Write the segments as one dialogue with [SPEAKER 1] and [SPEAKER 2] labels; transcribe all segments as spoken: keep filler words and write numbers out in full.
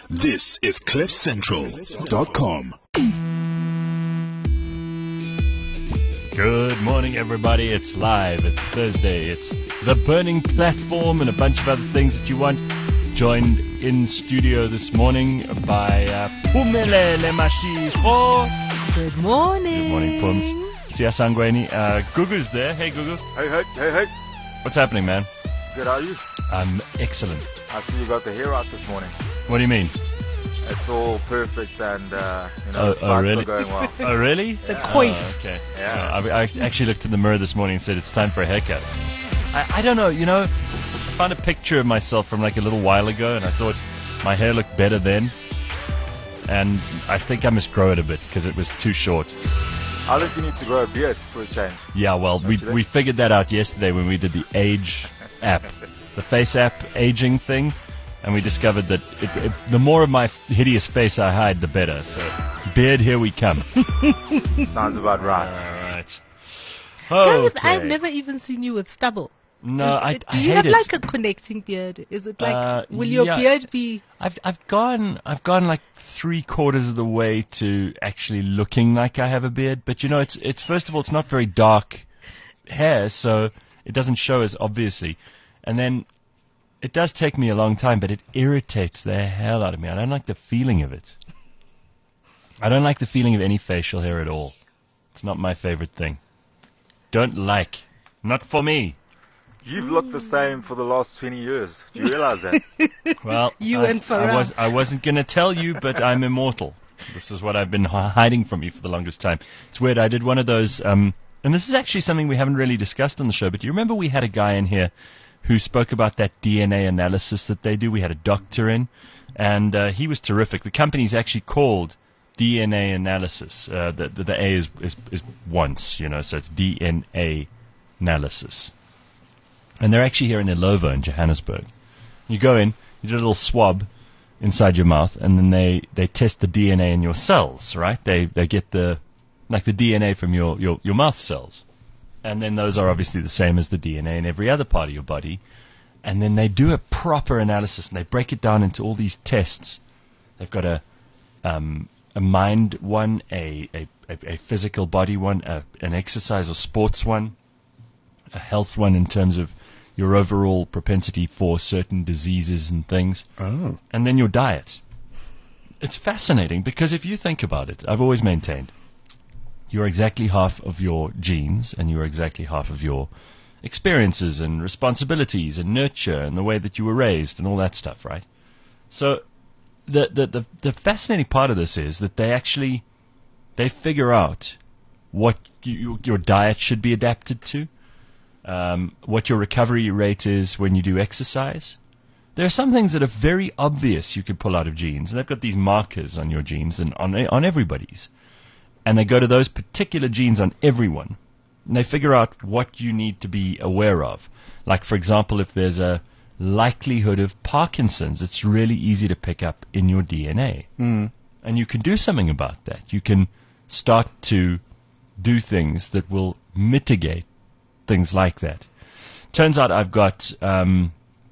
[SPEAKER 1] This is cliff central dot com.
[SPEAKER 2] Good morning, everybody. It's live. It's Thursday. It's the Burning Platform and a bunch of other things that you want. Joined in studio this morning by uh, Pumele Mashiho.
[SPEAKER 3] Good morning.
[SPEAKER 2] Good morning, Pums. Siasangweni. Uh, Gugu's there. Hey, Gugu.
[SPEAKER 4] Hey, hey, hey, hey.
[SPEAKER 2] What's happening, man?
[SPEAKER 4] Good, are you?
[SPEAKER 2] I'm excellent.
[SPEAKER 4] I see you got the hair out this morning.
[SPEAKER 2] What do you mean?
[SPEAKER 4] It's all perfect and, uh, you know,
[SPEAKER 2] Oh,
[SPEAKER 4] the
[SPEAKER 2] oh,
[SPEAKER 4] spikes
[SPEAKER 2] really?
[SPEAKER 4] are going well.
[SPEAKER 2] Oh, really?
[SPEAKER 3] The
[SPEAKER 4] Yeah.
[SPEAKER 3] coif.
[SPEAKER 2] Oh, okay.
[SPEAKER 4] Yeah.
[SPEAKER 2] Uh, I, I actually looked in the mirror this morning and said it's time for a haircut. I, I don't know, you know, I found a picture of myself from like a little while ago and I thought my hair looked better then. And I think I must grow it a bit because it was too short.
[SPEAKER 4] I think you need to grow a beard for a change.
[SPEAKER 2] Yeah, well, we
[SPEAKER 4] you think?
[SPEAKER 2] we figured that out yesterday when we did the age app, the face app aging thing. And we discovered that it, it, the more of my f- hideous face I hide, the better. So, beard, here we come.
[SPEAKER 4] Sounds about right.
[SPEAKER 2] All right.
[SPEAKER 3] Gareth,
[SPEAKER 2] Okay.
[SPEAKER 3] I've never even seen you with stubble.
[SPEAKER 2] No,
[SPEAKER 3] Is-
[SPEAKER 2] I,
[SPEAKER 3] Do
[SPEAKER 2] I
[SPEAKER 3] you
[SPEAKER 2] hate
[SPEAKER 3] have
[SPEAKER 2] it.
[SPEAKER 3] like a connecting beard? Is it like,
[SPEAKER 2] Uh,
[SPEAKER 3] will your
[SPEAKER 2] yeah.
[SPEAKER 3] beard be...
[SPEAKER 2] I've I've gone I've gone like three quarters of the way to actually looking like I have a beard. But you know, it's it's first of all, it's not very dark hair, so it doesn't show as obviously. And then it does take me a long time, but it irritates the hell out of me. I don't like the feeling of it. I don't like the feeling of any facial hair at all. It's not my favorite thing. Don't like. Not for me.
[SPEAKER 4] You've looked the same for the last twenty years. Do you realize that?
[SPEAKER 2] Well,
[SPEAKER 3] You
[SPEAKER 2] I,
[SPEAKER 3] and Farah.
[SPEAKER 2] I, was, I wasn't going to tell you, but I'm immortal. This is what I've been hi- hiding from you for the longest time. It's weird. I did one of those, um, and this is actually something we haven't really discussed on the show, but do you remember we had a guy in here who spoke about that D N A analysis that they do? We had a doctor in, and uh, he was terrific. The company's actually called D N A Analysis. Uh, the, the, the A is, is, is once, you know, so it's D N A Analysis. And they're actually here in Illovo in Johannesburg. You go in, you do a little swab inside your mouth, and then they, they test the D N A in your cells, right? They they get the like the D N A from your, your, your mouth cells. And then those are obviously the same as the D N A in every other part of your body. And then they do a proper analysis, and they break it down into all these tests. They've got a um, a mind one, a, a, a, a physical body one, a, an exercise or sports one, a health one in terms of your overall propensity for certain diseases and things,
[SPEAKER 1] Oh.
[SPEAKER 2] and then your diet. It's fascinating because if you think about it, I've always maintained you're exactly half of your genes and you're exactly half of your experiences and responsibilities and nurture and the way that you were raised and all that stuff, right? So the the the, the fascinating part of this is that they actually they figure out what you, your diet should be adapted to. Um, what your recovery rate is when you do exercise. There are some things that are very obvious you can pull out of genes, and they've got these markers on your genes and on on everybody's, and they go to those particular genes on everyone, and they figure out what you need to be aware of. Like, for example, if there's a likelihood of Parkinson's, it's really easy to pick up in your D N A,
[SPEAKER 1] Mm.
[SPEAKER 2] and you can do something about that. You can start to do things that will mitigate things like that. Turns out I've got um,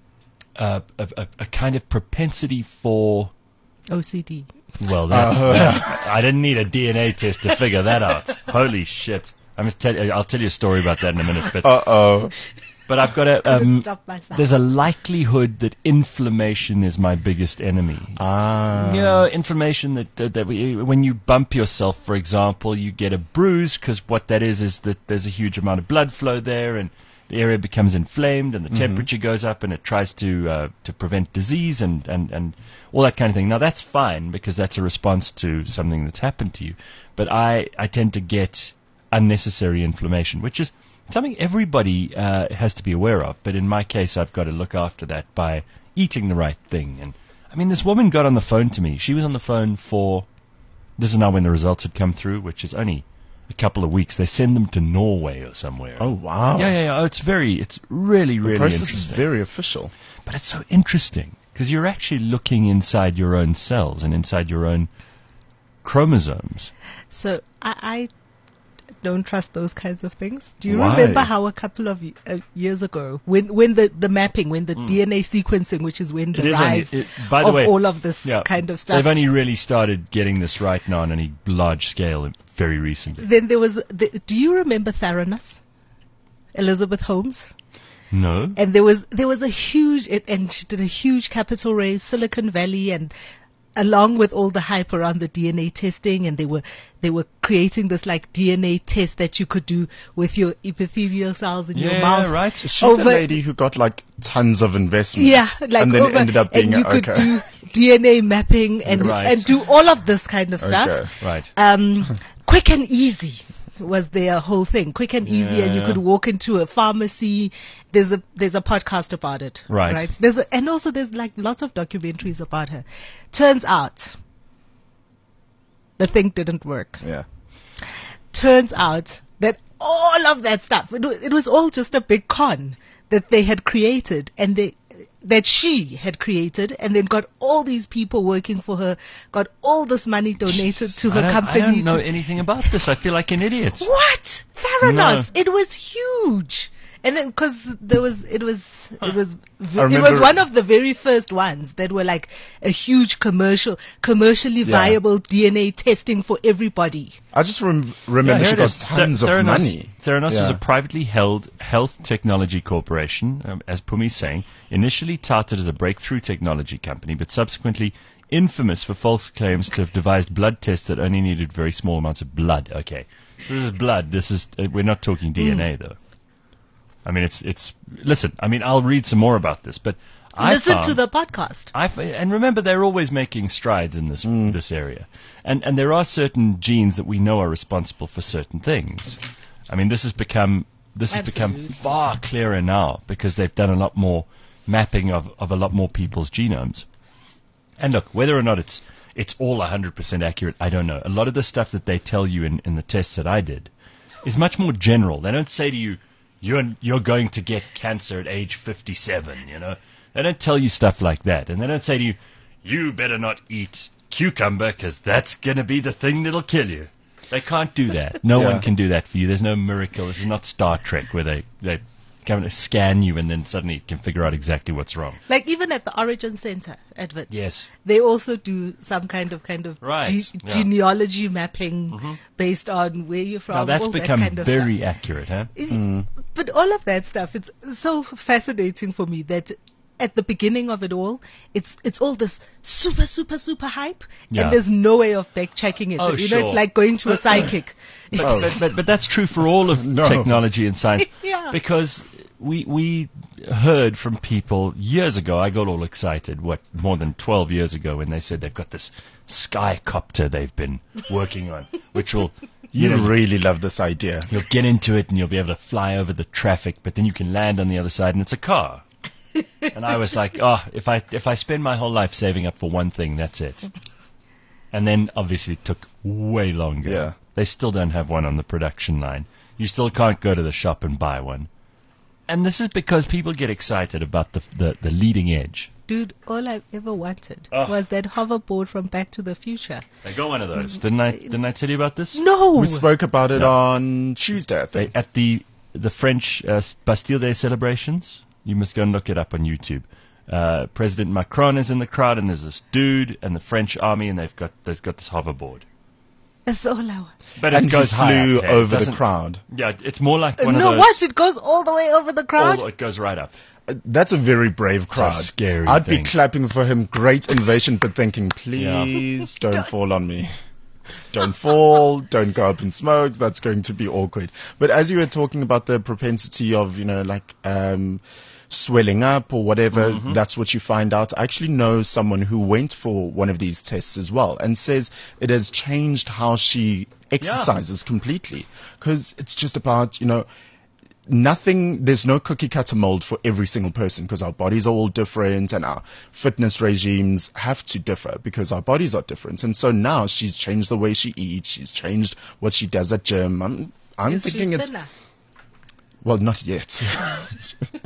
[SPEAKER 2] a, a, a kind of propensity for,
[SPEAKER 3] O C D.
[SPEAKER 2] well, that's,
[SPEAKER 1] Uh,
[SPEAKER 2] that, I didn't need a D N A test to figure that out. Holy shit. I must tell you, I'll tell you a story about that in a minute. But,
[SPEAKER 1] Uh-oh.
[SPEAKER 2] but I've got a,
[SPEAKER 3] Couldn't
[SPEAKER 2] um,
[SPEAKER 3] stop myself.
[SPEAKER 2] there's a likelihood that inflammation is my biggest enemy.
[SPEAKER 1] Ah.
[SPEAKER 2] You know, inflammation that, that, that we, when you bump yourself, for example, you get a bruise because what that is is that there's a huge amount of blood flow there and the area becomes inflamed and the
[SPEAKER 1] Mhm.
[SPEAKER 2] temperature goes up and it tries to uh, to prevent disease and, and, and all that kind of thing. Now, that's fine because that's a response to something that's happened to you. But I, I tend to get unnecessary inflammation, which is something everybody uh, has to be aware of. But in my case, I've got to look after that by eating the right thing. And I mean, this woman got on the phone to me. She was on the phone for, this is now when the results had come through, which is only a couple of weeks. They send them to Norway or somewhere.
[SPEAKER 1] Oh, wow.
[SPEAKER 2] Yeah, yeah, yeah. Oh, it's very, it's really,
[SPEAKER 1] The
[SPEAKER 2] really
[SPEAKER 1] process
[SPEAKER 2] interesting.
[SPEAKER 1] is very official.
[SPEAKER 2] But it's so interesting because you're actually looking inside your own cells and inside your own chromosomes.
[SPEAKER 3] So I, don't trust those kinds of things. Do you
[SPEAKER 5] Why?
[SPEAKER 3] remember how a couple of y- uh, years ago, when when the, the mapping, when the D N A sequencing, which is when the
[SPEAKER 2] Mm. It is only-
[SPEAKER 3] rise
[SPEAKER 2] it- by the
[SPEAKER 3] of
[SPEAKER 2] way,
[SPEAKER 3] all of this
[SPEAKER 2] Yeah.
[SPEAKER 3] kind of stuff.
[SPEAKER 2] They've only really started getting this right now on any large scale very recently.
[SPEAKER 3] Then there was, the, do you remember Theranos? Elizabeth Holmes?
[SPEAKER 2] No.
[SPEAKER 3] And there was there was a huge, it, and she did a huge capital raise, Silicon Valley, and along with all the hype around the D N A testing, and they were they were creating this like D N A test that you could do with your epithelial cells in your
[SPEAKER 2] Yeah,
[SPEAKER 3] mouth.
[SPEAKER 2] right.
[SPEAKER 5] Is she the
[SPEAKER 3] Over-
[SPEAKER 5] lady who got like tons of investment?
[SPEAKER 3] Yeah, like
[SPEAKER 5] and then
[SPEAKER 3] over,
[SPEAKER 5] it ended up being
[SPEAKER 3] and you
[SPEAKER 5] a,
[SPEAKER 3] could
[SPEAKER 5] okay.
[SPEAKER 3] do D N A mapping and
[SPEAKER 2] Right.
[SPEAKER 3] and do all of this kind of stuff.
[SPEAKER 5] Okay.
[SPEAKER 2] Right.
[SPEAKER 3] Um, quick and easy was their whole thing. Quick and easy, and you
[SPEAKER 2] Yeah.
[SPEAKER 3] could walk into a pharmacy. There's a there's a podcast about it.
[SPEAKER 2] Right.
[SPEAKER 3] Right. There's a, and also there's like lots of documentaries about her. Turns out, the thing didn't work.
[SPEAKER 5] Yeah.
[SPEAKER 3] Turns out that all of that stuff, it was, it was all just a big con that they had created, and they that she had created, and then got all these people working for her, got all this money donated to
[SPEAKER 2] I
[SPEAKER 3] her
[SPEAKER 2] don't,
[SPEAKER 3] company.
[SPEAKER 2] I don't know
[SPEAKER 3] to-
[SPEAKER 2] anything about this. I feel like an idiot.
[SPEAKER 3] What? Theranos.
[SPEAKER 2] No.
[SPEAKER 3] It was huge. And then, cause there was, it was, it was, v-
[SPEAKER 5] I
[SPEAKER 3] it was
[SPEAKER 5] remember-
[SPEAKER 3] one of the very first ones that were like a huge commercial, commercially
[SPEAKER 5] Yeah.
[SPEAKER 3] viable D N A testing for everybody.
[SPEAKER 5] I just rem- remember
[SPEAKER 2] Yeah,
[SPEAKER 5] she
[SPEAKER 2] here it
[SPEAKER 5] got
[SPEAKER 2] is.
[SPEAKER 5] tons
[SPEAKER 2] Ther-
[SPEAKER 5] of
[SPEAKER 2] Theranos,
[SPEAKER 5] money.
[SPEAKER 2] Theranos
[SPEAKER 5] Yeah.
[SPEAKER 2] was a privately held health technology corporation, um, as Pumi's saying, initially touted as a breakthrough technology company, but subsequently infamous for false claims to have devised blood tests that only needed very small amounts of blood. Okay, this is blood. This is uh, we're not talking D N A though. I mean, it's it's. Listen, I mean, I'll read some more about this, but I
[SPEAKER 3] Listen
[SPEAKER 2] found,
[SPEAKER 3] to the podcast.
[SPEAKER 2] I f- and remember, they're always making strides in this this area, and and there are certain genes that we know are responsible for certain things. I mean, this has become this has
[SPEAKER 3] Absolutely.
[SPEAKER 2] become far clearer now because they've done a lot more mapping of, of a lot more people's genomes. And look, whether or not it's it's all one hundred percent accurate, I don't know. A lot of the stuff that they tell you in, in the tests that I did is much more general. They don't say to you, you're you're going to get cancer at age fifty-seven, you know. They don't tell you stuff like that. And they don't say to you, you better not eat cucumber because that's going to be the thing that'll kill you. They can't do that. No
[SPEAKER 5] Yeah.
[SPEAKER 2] one can do that for you. There's no miracle. This is not Star Trek where they, they come and scan you and then suddenly can figure out exactly what's wrong.
[SPEAKER 3] Like even at the Origin Center at Wits.
[SPEAKER 2] Yes.
[SPEAKER 3] They also do some kind of kind of
[SPEAKER 2] Right,
[SPEAKER 3] ge-
[SPEAKER 2] yeah.
[SPEAKER 3] genealogy mapping based on where you're from.
[SPEAKER 2] Now that's
[SPEAKER 3] all that
[SPEAKER 2] become
[SPEAKER 3] kind of
[SPEAKER 2] very
[SPEAKER 3] stuff.
[SPEAKER 2] accurate, huh?
[SPEAKER 3] It- But all of that stuff, it's so fascinating for me that at the beginning of it all, it's it's all this super, super, super hype,
[SPEAKER 2] Yeah.
[SPEAKER 3] and there's no way of back checking it.
[SPEAKER 2] Oh,
[SPEAKER 3] you
[SPEAKER 2] sure.
[SPEAKER 3] know, it's like going to a psychic.
[SPEAKER 2] But, but, but, but that's true for all of
[SPEAKER 5] No.
[SPEAKER 2] technology and science.
[SPEAKER 3] Yeah.
[SPEAKER 2] Because we we heard from people years ago, I got all excited, what, more than twelve years ago, when they said they've got this skycopter they've been working on, which will, you
[SPEAKER 5] You
[SPEAKER 2] know,
[SPEAKER 5] really love this idea.
[SPEAKER 2] you'll get into it and you'll be able to fly over the traffic, but then you can land on the other side and it's a car. And I was like, oh, if I if I spend my whole life saving up for one thing, that's it. And then obviously it took way longer.
[SPEAKER 5] Yeah.
[SPEAKER 2] They still don't have one on the production line. You still can't go to the shop and buy one. And this is because people get excited about the the, the leading edge.
[SPEAKER 3] Dude, all I've ever wanted
[SPEAKER 2] Oh.
[SPEAKER 3] was that hoverboard from Back to the Future.
[SPEAKER 2] They got one of those. Didn't I didn't I tell you about this?
[SPEAKER 3] No!
[SPEAKER 5] We spoke about it
[SPEAKER 2] Yeah.
[SPEAKER 5] on Tuesday, I
[SPEAKER 2] They,
[SPEAKER 5] think.
[SPEAKER 2] at the the French uh, Bastille Day celebrations. You must go and look it up on YouTube. Uh, President Macron is in the crowd, and there's this dude and the French army, and they've got they've got this hoverboard.
[SPEAKER 3] That's all I want.
[SPEAKER 2] But
[SPEAKER 5] And
[SPEAKER 2] it goes
[SPEAKER 5] he
[SPEAKER 2] high
[SPEAKER 5] flew
[SPEAKER 2] up there. It
[SPEAKER 5] over the
[SPEAKER 2] doesn't-
[SPEAKER 5] crowd.
[SPEAKER 2] Yeah, it's more like one
[SPEAKER 3] no,
[SPEAKER 2] of those.
[SPEAKER 3] what? It goes all the way over the crowd?
[SPEAKER 2] all- it goes right up.
[SPEAKER 5] Uh, That's a very brave crowd.
[SPEAKER 2] scary
[SPEAKER 5] I'd
[SPEAKER 2] thing.
[SPEAKER 5] be clapping for him. Great innovation, but thinking, please don't fall on me. Don't fall. Don't go up in smoke. That's going to be awkward. But as you were talking about the propensity of, you know, like um, swelling up or whatever,
[SPEAKER 2] Mm-hmm.
[SPEAKER 5] that's what you find out. I actually know someone who went for one of these tests as well and says it has changed how she exercises completely. Because it's just about, you know, nothing, there's no cookie cutter mold for every single person because our bodies are all different and our fitness regimes have to differ because our bodies are different. And so now she's changed the way she eats. She's changed what she does at gym. I'm, I'm
[SPEAKER 3] Is she
[SPEAKER 5] thinking it's,
[SPEAKER 3] thinner?
[SPEAKER 5] well, not yet.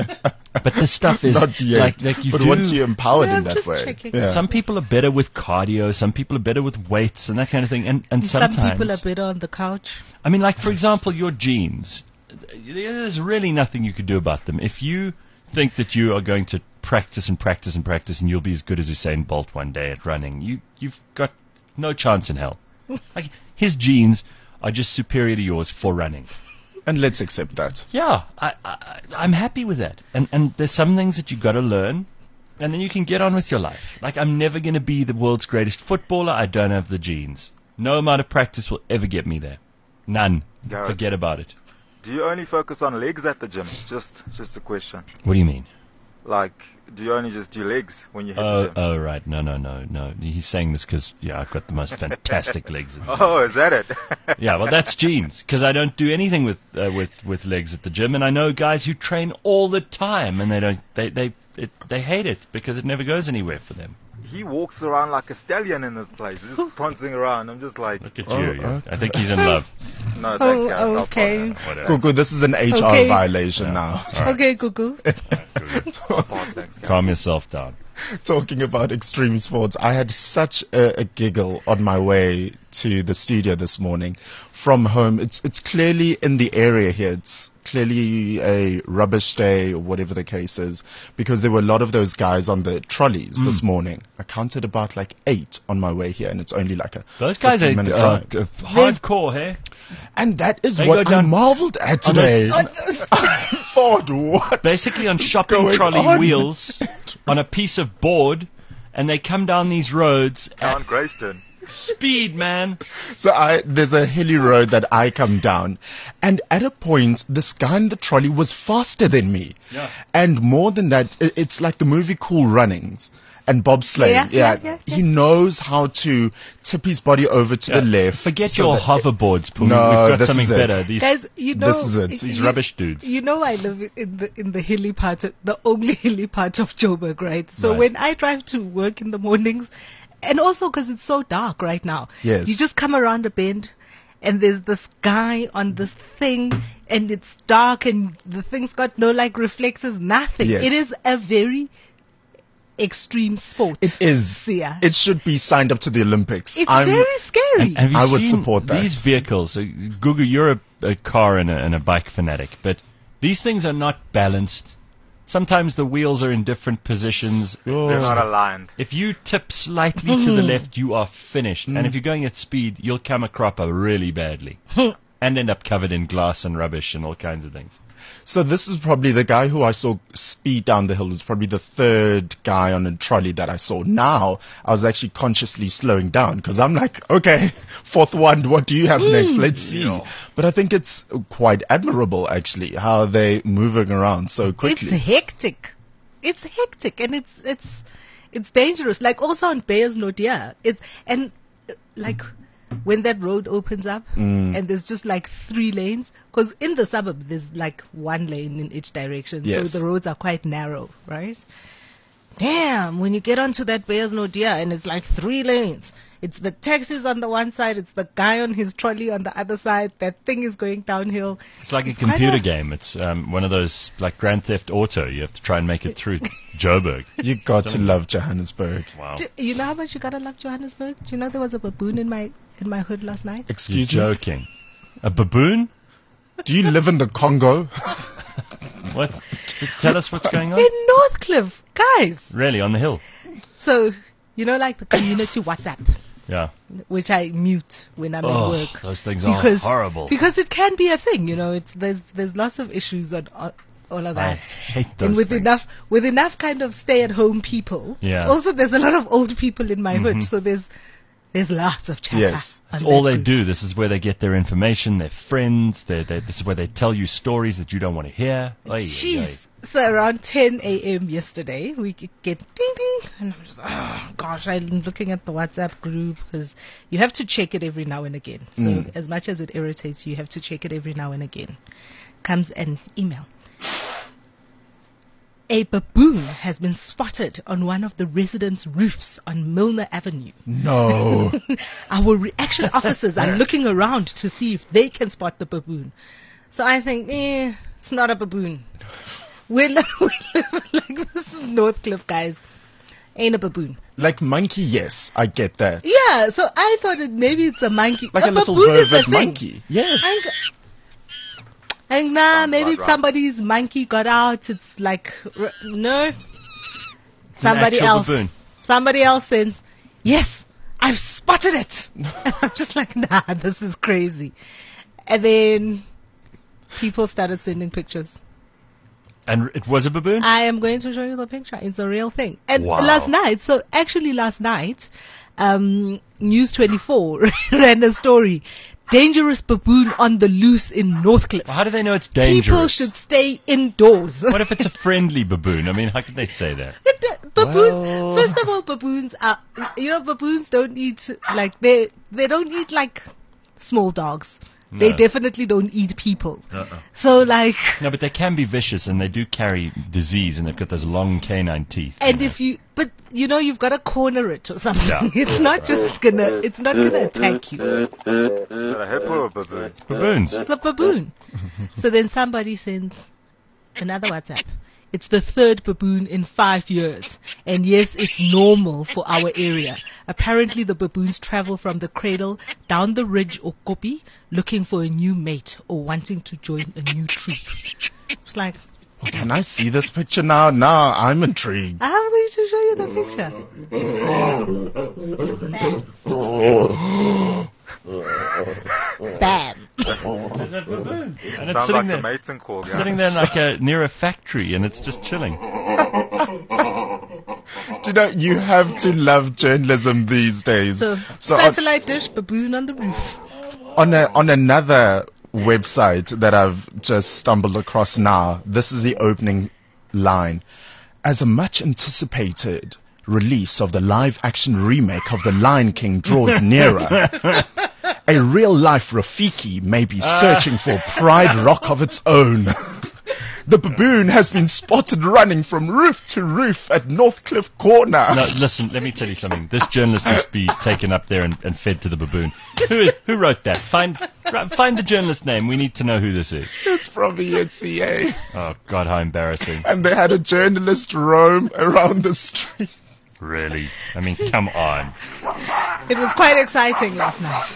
[SPEAKER 2] But this stuff is
[SPEAKER 5] Not yet.
[SPEAKER 2] like, like you
[SPEAKER 5] but
[SPEAKER 2] do.
[SPEAKER 5] once you're empowered
[SPEAKER 3] Yeah,
[SPEAKER 5] in
[SPEAKER 3] I'm
[SPEAKER 5] that
[SPEAKER 3] just
[SPEAKER 5] way.
[SPEAKER 3] checking.
[SPEAKER 5] Yeah.
[SPEAKER 2] Some people are better with cardio. Some people are better with weights and that kind of thing. And and
[SPEAKER 3] Some
[SPEAKER 2] sometimes
[SPEAKER 3] people are better on the couch.
[SPEAKER 2] I mean, like, for example, your genes. There's really nothing you could do about them. If you think that you are going to practice and practice and practice and you'll be as good as Usain Bolt one day at running, you, you've got no chance in hell. Like, his genes are just superior to yours for running.
[SPEAKER 5] And let's accept that.
[SPEAKER 2] Yeah, I, I, I'm happy with that. And, and there's some things that you've got to learn, and then you can get on with your life. Like, I'm never going to be the world's greatest footballer. I don't have the genes. No amount of practice will ever get me there. None.
[SPEAKER 4] Gareth.
[SPEAKER 2] Forget about it.
[SPEAKER 4] Do you only focus on legs at the gym? Just, just a question.
[SPEAKER 2] What do you mean?
[SPEAKER 4] Like, do you only just do legs when you hit the
[SPEAKER 2] Oh,
[SPEAKER 4] gym?
[SPEAKER 2] oh, right. No, no, no, no. He's saying this because, yeah, I've got the most fantastic legs. In the
[SPEAKER 4] Oh, is that it?
[SPEAKER 2] Yeah, well, that's genes, because I don't do anything with uh, with with legs at the gym, and I know guys who train all the time, and they don't they they it, they hate it because it never goes anywhere for them.
[SPEAKER 4] He walks around like a stallion in this place. He's just prancing around. I'm just like,
[SPEAKER 2] Look at
[SPEAKER 5] Oh,
[SPEAKER 2] you. you-
[SPEAKER 5] uh.
[SPEAKER 2] I think he's in love.
[SPEAKER 4] no, thanks,
[SPEAKER 3] Oh,
[SPEAKER 4] Gareth. I'll
[SPEAKER 3] okay.
[SPEAKER 4] pass.
[SPEAKER 2] Whatever.
[SPEAKER 5] Google, this is an H R
[SPEAKER 3] Okay.
[SPEAKER 5] violation
[SPEAKER 2] Yeah.
[SPEAKER 5] now.
[SPEAKER 2] All right.
[SPEAKER 3] Okay, Google.
[SPEAKER 4] I'll pass, thanks, Gareth.
[SPEAKER 2] Calm yourself down.
[SPEAKER 5] Talking about extreme sports, I had such a, a giggle on my way to the studio this morning from home. It's it's clearly in the area here. It's clearly a rubbish day or whatever the case is, because there were a lot of those guys on the trolleys
[SPEAKER 2] Mm.
[SPEAKER 5] this morning. I counted about like eight on my way here, and it's only like a
[SPEAKER 2] Those guys are
[SPEAKER 5] fifteen minute
[SPEAKER 2] uh,
[SPEAKER 5] drive.
[SPEAKER 2] uh, hardcore, hey?
[SPEAKER 5] And that is
[SPEAKER 2] They
[SPEAKER 5] what
[SPEAKER 2] go down-
[SPEAKER 5] I marveled at
[SPEAKER 2] on those-
[SPEAKER 5] today. I thought, what?
[SPEAKER 2] Basically on shopping
[SPEAKER 5] going
[SPEAKER 2] trolley
[SPEAKER 5] on?
[SPEAKER 2] wheels on a piece of board, and they come down these roads at
[SPEAKER 4] Count Grayston.
[SPEAKER 2] speed, man.
[SPEAKER 5] So I, there's a hilly road that I come down, and at a point, this guy in the trolley was faster than me.
[SPEAKER 2] Yeah.
[SPEAKER 5] And more than that, i- it's like the movie Cool Runnings and bobsleigh.
[SPEAKER 3] Yeah, yeah, yeah, yeah.
[SPEAKER 5] He knows how to tip his body over to the
[SPEAKER 2] Yeah.
[SPEAKER 5] left.
[SPEAKER 2] Forget
[SPEAKER 5] so
[SPEAKER 2] your
[SPEAKER 5] that-
[SPEAKER 2] hoverboards, Pooh.
[SPEAKER 5] No,
[SPEAKER 2] We've got
[SPEAKER 5] this
[SPEAKER 2] something
[SPEAKER 5] is it.
[SPEAKER 2] better. These,
[SPEAKER 3] Guys, you know,
[SPEAKER 5] This is it.
[SPEAKER 2] these
[SPEAKER 3] you-
[SPEAKER 2] rubbish dudes.
[SPEAKER 3] You know, I live in the in the hilly part, of, the only hilly part of Joburg, right? So
[SPEAKER 2] Right.
[SPEAKER 3] when I drive to work in the mornings, and also because it's so dark right now,
[SPEAKER 5] Yes.
[SPEAKER 3] you just come around a bend, and there's this guy on this thing, and it's dark, and the thing's got no like reflexes, nothing.
[SPEAKER 5] Yes.
[SPEAKER 3] It is a very extreme sport.
[SPEAKER 5] It is.
[SPEAKER 3] Sia.
[SPEAKER 5] It should be signed up to the Olympics.
[SPEAKER 3] It's
[SPEAKER 5] I'm,
[SPEAKER 3] very scary.
[SPEAKER 2] And have you
[SPEAKER 5] I would
[SPEAKER 2] seen
[SPEAKER 5] support that.
[SPEAKER 2] These vehicles, uh, Gugu, you're a, a car and a, and a bike fanatic, but these things are not balanced. Sometimes the wheels are in different positions.
[SPEAKER 4] They're not aligned.
[SPEAKER 2] If you tip slightly to the left, you are finished. And if you're going at speed, you'll come a cropper really badly. And end up covered in glass and rubbish and all kinds of things.
[SPEAKER 5] So this is probably the guy who I saw speed down the hill. Was probably the third guy on a trolley that I saw. Now I was actually consciously slowing down because I'm like, okay, fourth one, what do you have next? Let's see.
[SPEAKER 4] Yeah.
[SPEAKER 5] But I think it's quite admirable actually how they moving around so quickly.
[SPEAKER 3] It's hectic. It's hectic, and it's it's it's dangerous. Like also on Bayers Nodia, it's and uh, like when that road opens up
[SPEAKER 5] Mm.
[SPEAKER 3] and there's just like three lanes, because in the suburb there's like one lane in each direction,
[SPEAKER 5] Yes.
[SPEAKER 3] so the roads are quite narrow, right? Damn, when you get onto that Bayers Nodia and it's like three lanes. It's the taxis on the one side, it's the guy on his trolley on the other side. That thing is going downhill.
[SPEAKER 2] It's like
[SPEAKER 3] It's
[SPEAKER 2] a computer
[SPEAKER 3] quite a-
[SPEAKER 2] game. It's um, one of those, like Grand Theft Auto. You have to try and make it through Joburg.
[SPEAKER 5] You got to love Johannesburg.
[SPEAKER 2] Wow.
[SPEAKER 3] Do, you know how much you gotta love Johannesburg? Do you know there was a baboon in my in my hood last night?
[SPEAKER 2] You're
[SPEAKER 5] Excuse me.
[SPEAKER 2] joking. A baboon?
[SPEAKER 5] Do you live in the Congo?
[SPEAKER 2] What? Tell us what's going on.
[SPEAKER 3] In Northcliffe, guys.
[SPEAKER 2] Really, on the hill?
[SPEAKER 3] So you know, like the community WhatsApp,
[SPEAKER 2] Yeah.
[SPEAKER 3] which I mute when I'm
[SPEAKER 2] Oh,
[SPEAKER 3] at work.
[SPEAKER 2] those things are
[SPEAKER 3] because,
[SPEAKER 2] horrible.
[SPEAKER 3] Because it can be a thing, you know. It's there's there's lots of issues on, on all of
[SPEAKER 2] I
[SPEAKER 3] that.
[SPEAKER 2] hate those
[SPEAKER 3] And with
[SPEAKER 2] things.
[SPEAKER 3] enough with enough kind of stay at home people.
[SPEAKER 2] Yeah.
[SPEAKER 3] Also, there's a lot of old people in my
[SPEAKER 2] Mhm.
[SPEAKER 3] hood, so there's there's lots of chatter.
[SPEAKER 5] Yes.
[SPEAKER 3] on
[SPEAKER 2] It's all
[SPEAKER 3] that
[SPEAKER 2] they
[SPEAKER 3] group.
[SPEAKER 2] do. This is where they get their information, their friends. They, they, this is where they tell you stories that you don't want to hear. Oy, oy,
[SPEAKER 3] Jeez.
[SPEAKER 2] oy.
[SPEAKER 3] So around ten a.m. yesterday, we g- get ding ding, and I'm just, oh gosh, I'm looking at the WhatsApp group because you have to check it every now and again. So
[SPEAKER 5] Mm.
[SPEAKER 3] as much as it irritates you, you have to check it every now and again. Comes an email. A baboon has been spotted on one of the residents' roofs on Milner Avenue.
[SPEAKER 5] No.
[SPEAKER 3] Our reaction officers are looking around to see if they can spot the baboon. So I think, eh, it's not a baboon. We live, we live like this is Northcliffe, guys. Ain't a baboon.
[SPEAKER 5] Like monkey, yes, I get that.
[SPEAKER 3] Yeah, so I thought it maybe it's a monkey.
[SPEAKER 5] Like a, a little
[SPEAKER 3] baboon is a
[SPEAKER 5] vervet
[SPEAKER 3] thing.
[SPEAKER 5] monkey. Yes.
[SPEAKER 3] And, and nah,
[SPEAKER 4] Sounds
[SPEAKER 3] maybe
[SPEAKER 4] about right.
[SPEAKER 3] somebody's monkey got out. It's like r- no. Somebody
[SPEAKER 2] actual
[SPEAKER 3] else.
[SPEAKER 2] baboon.
[SPEAKER 3] Somebody else says, "Yes, I've spotted it." And I'm just like, nah, this is crazy. And then people started sending pictures.
[SPEAKER 2] And it was a baboon?
[SPEAKER 3] I am going to show you the picture. It's a real thing. And
[SPEAKER 2] Wow.
[SPEAKER 3] last night, so actually last night, um, News twenty-four ran a story. Dangerous baboon on the loose in Northcliffe.
[SPEAKER 2] How do they know it's dangerous?
[SPEAKER 3] People should stay indoors.
[SPEAKER 2] What if it's a friendly baboon? I mean, how could they say that?
[SPEAKER 3] Baboons,
[SPEAKER 5] Well-
[SPEAKER 3] first of all, baboons are, you know, baboons don't eat, like, they, they don't eat like small dogs. They
[SPEAKER 2] No.
[SPEAKER 3] definitely don't eat people.
[SPEAKER 2] Uh-uh.
[SPEAKER 3] So like,
[SPEAKER 2] No, but they can be vicious, and they do carry disease, and they've got those long canine teeth.
[SPEAKER 3] and
[SPEAKER 2] you
[SPEAKER 3] if you, but you know, you've got to corner it or something.
[SPEAKER 2] Yeah.
[SPEAKER 3] It's not just gonna, it's not gonna attack you.
[SPEAKER 4] Is it a hippo or a baboon?
[SPEAKER 2] know. Baboons.
[SPEAKER 3] It's a baboon. So then somebody sends another WhatsApp. It's the third baboon in five years. And yes, it's normal for our area. Apparently the baboons travel from the cradle down the ridge or kopi looking for a new mate or wanting to join a new troop. It's like,
[SPEAKER 5] Can I see this picture now? Now I'm intrigued.
[SPEAKER 3] I'm going to show you the picture. Bam.
[SPEAKER 2] There's that baboon. And it's
[SPEAKER 4] Sounds
[SPEAKER 2] sitting
[SPEAKER 4] like
[SPEAKER 2] there,
[SPEAKER 4] the mating call, yeah.
[SPEAKER 2] sitting there like a, near a factory, and it's just chilling.
[SPEAKER 5] Do you know, you have to love journalism these days.
[SPEAKER 3] So,
[SPEAKER 5] So on,
[SPEAKER 3] satellite dish, baboon on the roof.
[SPEAKER 5] on, a, on another website that I've just stumbled across now, this is the opening line. As a much anticipated release of the live action remake of The Lion King draws nearer, a real life Rafiki may be searching for pride rock of its own. The baboon has been spotted running from roof to roof at Northcliffe Corner.
[SPEAKER 2] No, listen, let me tell you something. This journalist must be taken up there and, and fed to the baboon. Who is, who wrote that? Find ri- find the journalist name. We need to know who this is.
[SPEAKER 5] It's from the S C A.
[SPEAKER 2] Oh, God, how embarrassing.
[SPEAKER 5] And they had a journalist roam around the street.
[SPEAKER 2] Really? I mean, come on.
[SPEAKER 3] It was quite exciting last night.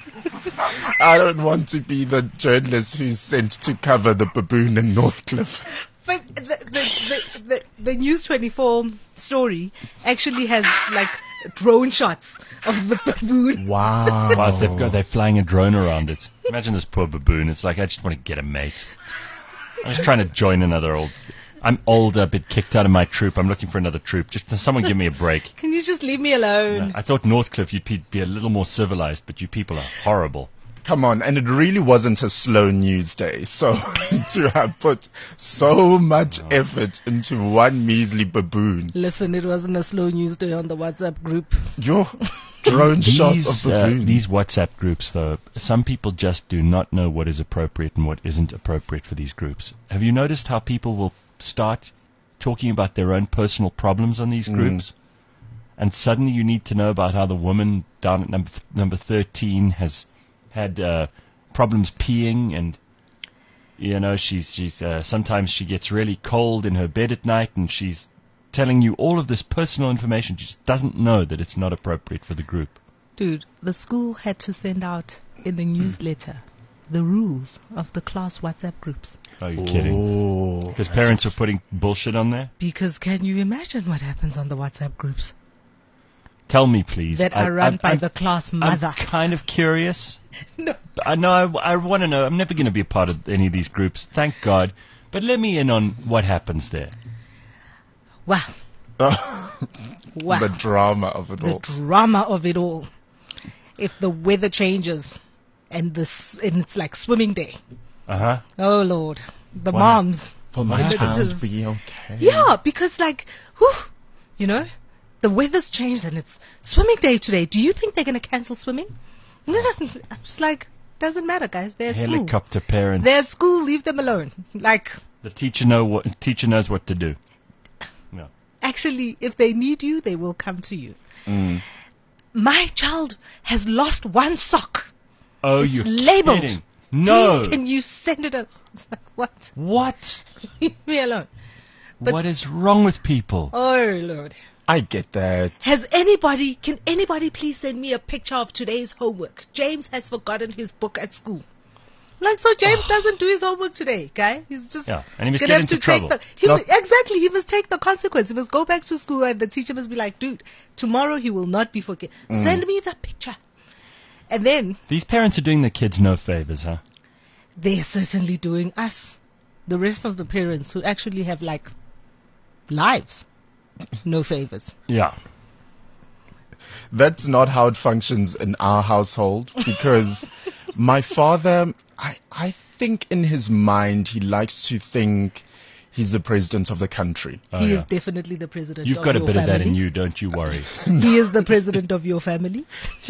[SPEAKER 5] I don't want to be the journalist who's sent to cover the baboon in Northcliffe.
[SPEAKER 3] But the, the, the, the, the News twenty-four story actually has like drone shots of the baboon.
[SPEAKER 5] Wow.
[SPEAKER 2] Whilst they've got, they're flying a drone around it. Imagine this poor baboon. It's like, I just want to get a mate. I'm just trying to join another old... I'm old, I've been kicked out of my troop. I'm looking for another troop. Just someone give me a break.
[SPEAKER 3] Can you just leave me alone?
[SPEAKER 2] I thought Northcliffe, you'd be, be a little more civilized, but you people are horrible.
[SPEAKER 5] Come on, and it really wasn't a slow news day. So to have put so much effort into one measly baboon,
[SPEAKER 3] Listen, it wasn't a slow news day on the WhatsApp group.
[SPEAKER 5] your drone shots
[SPEAKER 2] These,
[SPEAKER 5] of
[SPEAKER 2] uh,
[SPEAKER 5] baboon.
[SPEAKER 2] these WhatsApp groups, though, some people just do not know what is appropriate and what isn't appropriate for these groups. Have you noticed how people will start talking about their own personal problems on these groups? And suddenly you need to know about how the woman down at number, number thirteen has had uh, problems peeing, and you know she's she's uh, sometimes she gets really cold in her bed at night, and she's telling you all of this personal information. She just doesn't know that it's not appropriate for the group.
[SPEAKER 3] Dude, the school had to send out in the newsletter the rules of the class WhatsApp groups.
[SPEAKER 2] Are you kidding?
[SPEAKER 5] Oh,
[SPEAKER 2] Because parents were putting bullshit on there.
[SPEAKER 3] Because can you imagine what happens on the WhatsApp groups
[SPEAKER 2] Tell me, please.
[SPEAKER 3] that
[SPEAKER 2] I-
[SPEAKER 3] are run
[SPEAKER 2] I-
[SPEAKER 3] by
[SPEAKER 2] I'm-
[SPEAKER 3] the class
[SPEAKER 2] I'm
[SPEAKER 3] mother?
[SPEAKER 2] kind of curious.
[SPEAKER 3] No.
[SPEAKER 2] I know. I, I want to know. I'm never going to be a part of any of these groups. Thank God. But let me in on what happens there.
[SPEAKER 3] Well, wow.
[SPEAKER 5] the drama of it
[SPEAKER 3] the
[SPEAKER 5] all.
[SPEAKER 3] drama of it all. If the weather changes and this and it's like swimming day.
[SPEAKER 2] Uh huh.
[SPEAKER 3] Oh Lord, the
[SPEAKER 2] What?
[SPEAKER 3] moms.
[SPEAKER 5] For my
[SPEAKER 3] What
[SPEAKER 5] child
[SPEAKER 3] happens?
[SPEAKER 5] to be okay.
[SPEAKER 3] Yeah, because like, whew, you know, the weather's changed and it's swimming day today. Do you think they're going to cancel swimming? I'm just like, doesn't matter, guys. They're at school.
[SPEAKER 2] Helicopter parents.
[SPEAKER 3] They're at school. Leave them alone. Like,
[SPEAKER 2] The teacher know what teacher knows what to do. No.
[SPEAKER 3] actually, if they need you, they will come to you.
[SPEAKER 5] Mm.
[SPEAKER 3] My child has lost one sock.
[SPEAKER 2] Oh,
[SPEAKER 3] It's
[SPEAKER 2] you
[SPEAKER 3] labeled.
[SPEAKER 2] kidding? No.
[SPEAKER 3] Please, can you send it out? It's like, what?
[SPEAKER 2] What?
[SPEAKER 3] Leave me alone. But-
[SPEAKER 2] What is wrong with people?
[SPEAKER 3] Oh, Lord.
[SPEAKER 5] I get that.
[SPEAKER 3] Has anybody, can anybody please send me a picture of today's homework? James has forgotten his book at school. Like, so James doesn't do his homework today, guy. He's just
[SPEAKER 2] Yeah, and he must
[SPEAKER 3] gonna
[SPEAKER 2] get
[SPEAKER 3] have
[SPEAKER 2] into
[SPEAKER 3] to
[SPEAKER 2] trouble.
[SPEAKER 3] Take the, he
[SPEAKER 2] Not-
[SPEAKER 3] must- exactly, he must take the consequence. He must go back to school and the teacher must be like, dude, tomorrow he will not be forget.
[SPEAKER 2] Mm.
[SPEAKER 3] Send me the picture. And then
[SPEAKER 2] These parents are doing their kids no favors, huh?
[SPEAKER 3] they're certainly doing us, the rest of the parents who actually have like lives, no favors.
[SPEAKER 2] Yeah.
[SPEAKER 5] That's not how it functions in our household because my father, I, I think in his mind, he likes to think he's the president of the country.
[SPEAKER 2] Oh,
[SPEAKER 3] he
[SPEAKER 2] yeah.
[SPEAKER 3] is definitely the president
[SPEAKER 2] You've
[SPEAKER 3] of
[SPEAKER 2] got a
[SPEAKER 3] your
[SPEAKER 2] bit
[SPEAKER 3] family.
[SPEAKER 2] of that in you, don't you worry.
[SPEAKER 3] He is the president of your family.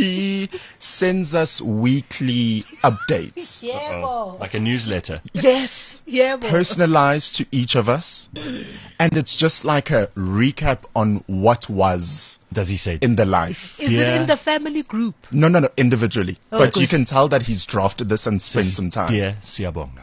[SPEAKER 5] He sends us weekly updates,
[SPEAKER 3] Yeah,
[SPEAKER 2] Oh, like a newsletter.
[SPEAKER 3] yes. Yeah, boy.
[SPEAKER 5] personalized to each of us. And it's just like a recap on what was
[SPEAKER 2] Does he say?
[SPEAKER 5] in the life.
[SPEAKER 3] Is it
[SPEAKER 2] Dear-
[SPEAKER 3] in the family group?
[SPEAKER 5] No, no, no, individually.
[SPEAKER 3] Oh,
[SPEAKER 5] but
[SPEAKER 3] good.
[SPEAKER 5] you can tell that he's drafted this and spent some time.
[SPEAKER 2] Dear Siyabonga.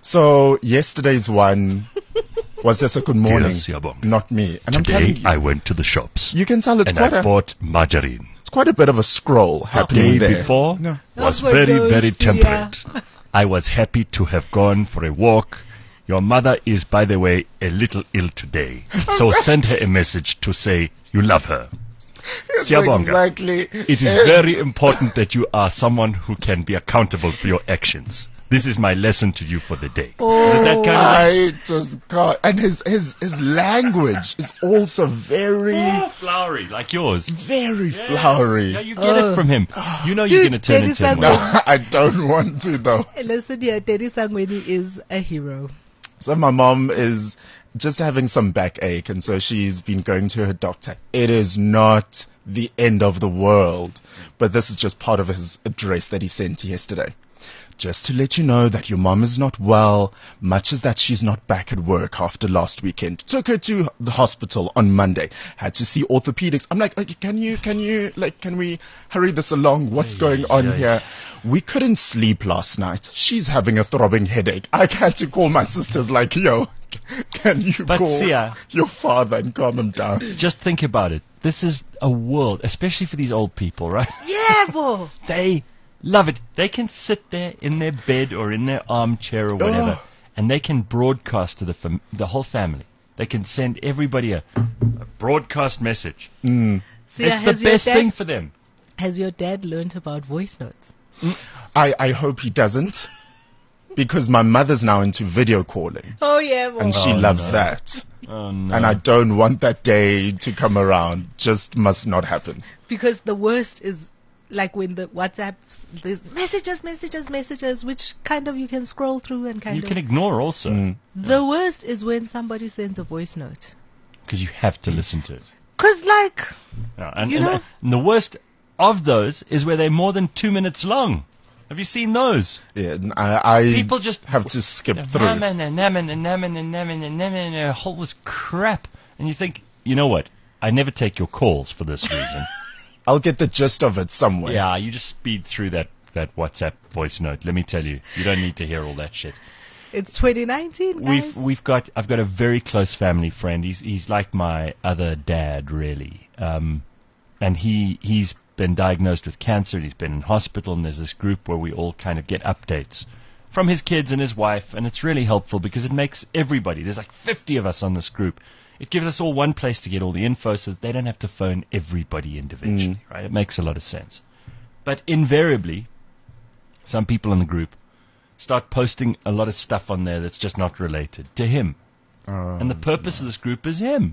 [SPEAKER 5] So yesterday's one was just a good morning,
[SPEAKER 2] Dear Siyabonga.
[SPEAKER 5] not me. And I'm telling you,
[SPEAKER 2] went to the shops
[SPEAKER 5] you can tell it's
[SPEAKER 2] and
[SPEAKER 5] quite
[SPEAKER 2] I
[SPEAKER 5] a
[SPEAKER 2] bought margarine.
[SPEAKER 5] it's quite a bit of a scroll
[SPEAKER 2] The
[SPEAKER 5] happening
[SPEAKER 2] day
[SPEAKER 5] there.
[SPEAKER 2] before
[SPEAKER 5] No.
[SPEAKER 2] was
[SPEAKER 3] Oh,
[SPEAKER 2] very,
[SPEAKER 3] no,
[SPEAKER 2] very
[SPEAKER 3] Sia.
[SPEAKER 2] temperate. I was happy to have gone for a walk. Your mother is, by the way, a little ill today. So send her a message to say you love her.
[SPEAKER 5] It's
[SPEAKER 2] Siyabonga.
[SPEAKER 5] exactly.
[SPEAKER 2] It is very important that you are someone who can be accountable for your actions. This is my lesson to you for the day.
[SPEAKER 3] Oh,
[SPEAKER 2] Is it that kind of
[SPEAKER 5] I just can't. And his his his language is also very
[SPEAKER 2] thing? Flowery, like yours.
[SPEAKER 5] very flowery.
[SPEAKER 2] Yeah, you get
[SPEAKER 3] Oh.
[SPEAKER 2] it from him. You know
[SPEAKER 3] Dude,
[SPEAKER 2] you're going to turn
[SPEAKER 3] Daddy
[SPEAKER 2] into him.
[SPEAKER 3] Sam-
[SPEAKER 5] No,
[SPEAKER 2] well.
[SPEAKER 5] I don't want to though.
[SPEAKER 3] listen here, Daddy Sangweni is a hero.
[SPEAKER 5] So my mom is just having some backache, and so she's been going to her doctor. It is not the end of the world, but this is just part of his address that he sent yesterday. Just to let you know that your mom is not well, much as that she's not back at work after last weekend. Took her to the hospital on Monday. Had to see orthopedics. I'm like, okay, can you, can you, like, can we hurry this along? What's going on here? We couldn't sleep last night. She's having a throbbing headache. I had to call my sisters like, yo, can you
[SPEAKER 2] But
[SPEAKER 5] call
[SPEAKER 2] Sia-
[SPEAKER 5] your father and calm him down?
[SPEAKER 2] Just think about it. This is a world, especially for these old people, right?
[SPEAKER 3] Yeah, boy.
[SPEAKER 2] They love it. They can sit there in their bed or in their armchair or whatever,
[SPEAKER 5] Oh.
[SPEAKER 2] and they can broadcast to the fam- the whole family. They can send everybody a, a broadcast message.
[SPEAKER 5] Mm.
[SPEAKER 3] Sia,
[SPEAKER 2] it's the
[SPEAKER 3] has your
[SPEAKER 2] best
[SPEAKER 3] dad-
[SPEAKER 2] thing for them.
[SPEAKER 3] Has your dad learnt about voice notes?
[SPEAKER 5] I, I hope he doesn't, because my mother's now into video calling,
[SPEAKER 3] Oh, yeah, boy.
[SPEAKER 5] and she
[SPEAKER 2] Oh,
[SPEAKER 5] loves
[SPEAKER 2] no.
[SPEAKER 5] that.
[SPEAKER 2] Oh no!
[SPEAKER 5] And I don't want that day to come around. Just must not happen.
[SPEAKER 3] Because the worst is like when the WhatsApp, there's messages, messages, messages, which kind of you can scroll through and kind
[SPEAKER 2] you
[SPEAKER 3] of.
[SPEAKER 2] can ignore also
[SPEAKER 5] Mm.
[SPEAKER 3] The worst is when somebody sends a voice note.
[SPEAKER 2] because you have to listen to it.
[SPEAKER 3] Cause like,
[SPEAKER 2] Yeah, and,
[SPEAKER 3] You
[SPEAKER 2] and,
[SPEAKER 3] know-
[SPEAKER 2] and the worst of those is where they're more than two minutes long. Have you seen those?
[SPEAKER 5] Yeah, n- I, I
[SPEAKER 2] People just
[SPEAKER 5] have to skip through.
[SPEAKER 2] Namen and namen and namen and namen and namen and a whole this crap. And you think, you know what? I never take your calls for this reason.
[SPEAKER 5] I'll get the gist of it somewhere.
[SPEAKER 2] Yeah, you just speed through that, that WhatsApp voice note. Let me tell you, you don't need to hear all that shit.
[SPEAKER 3] it's twenty nineteen, guys.
[SPEAKER 2] We've we've got I've got a very close family friend. He's he's like my other dad, really. Um, and he he's been diagnosed with cancer. He's been in hospital, and there's this group where we all kind of get updates from his kids and his wife, and it's really helpful because it makes everybody. There's like fifty of us on this group. It gives us all one place to get all the info, so that they don't have to phone everybody individually. Right? It makes a lot of sense. But invariably, some people in the group start posting a lot of stuff on there that's just not related to him.
[SPEAKER 5] Um,
[SPEAKER 2] And the purpose of this group is him.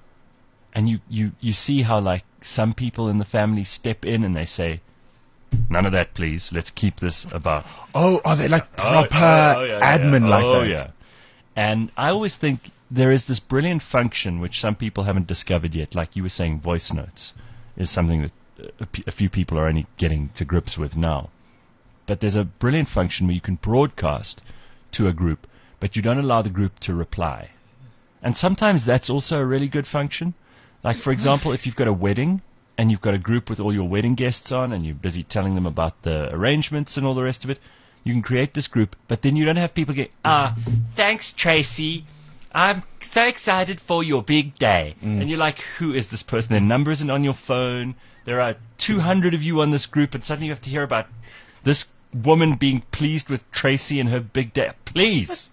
[SPEAKER 2] And you, you, you see how, like, some people in the family step in and they say, none of that, please. Let's keep this about
[SPEAKER 5] oh, are they like
[SPEAKER 2] Oh,
[SPEAKER 5] proper
[SPEAKER 2] oh, yeah, yeah,
[SPEAKER 5] admin
[SPEAKER 2] yeah.
[SPEAKER 5] like
[SPEAKER 2] oh,
[SPEAKER 5] that?
[SPEAKER 2] Yeah. And I always think there is this brilliant function which some people haven't discovered yet. Like you were saying, voice notes is something that a, p- a few people are only getting to grips with now. But there's a brilliant function where you can broadcast to a group, but you don't allow the group to reply. And sometimes that's also a really good function. Like, for example, if you've got a wedding and you've got a group with all your wedding guests on and you're busy telling them about the arrangements and all the rest of it, You can create this group, but then you don't have people get, ah, thanks, Tracy. I'm so excited for your big day.
[SPEAKER 5] Mm.
[SPEAKER 2] And you're like, who is this person? Their number isn't on your phone. There are two hundred of you on this group, and suddenly you have to hear about this woman being pleased with Tracy and her big day. Please.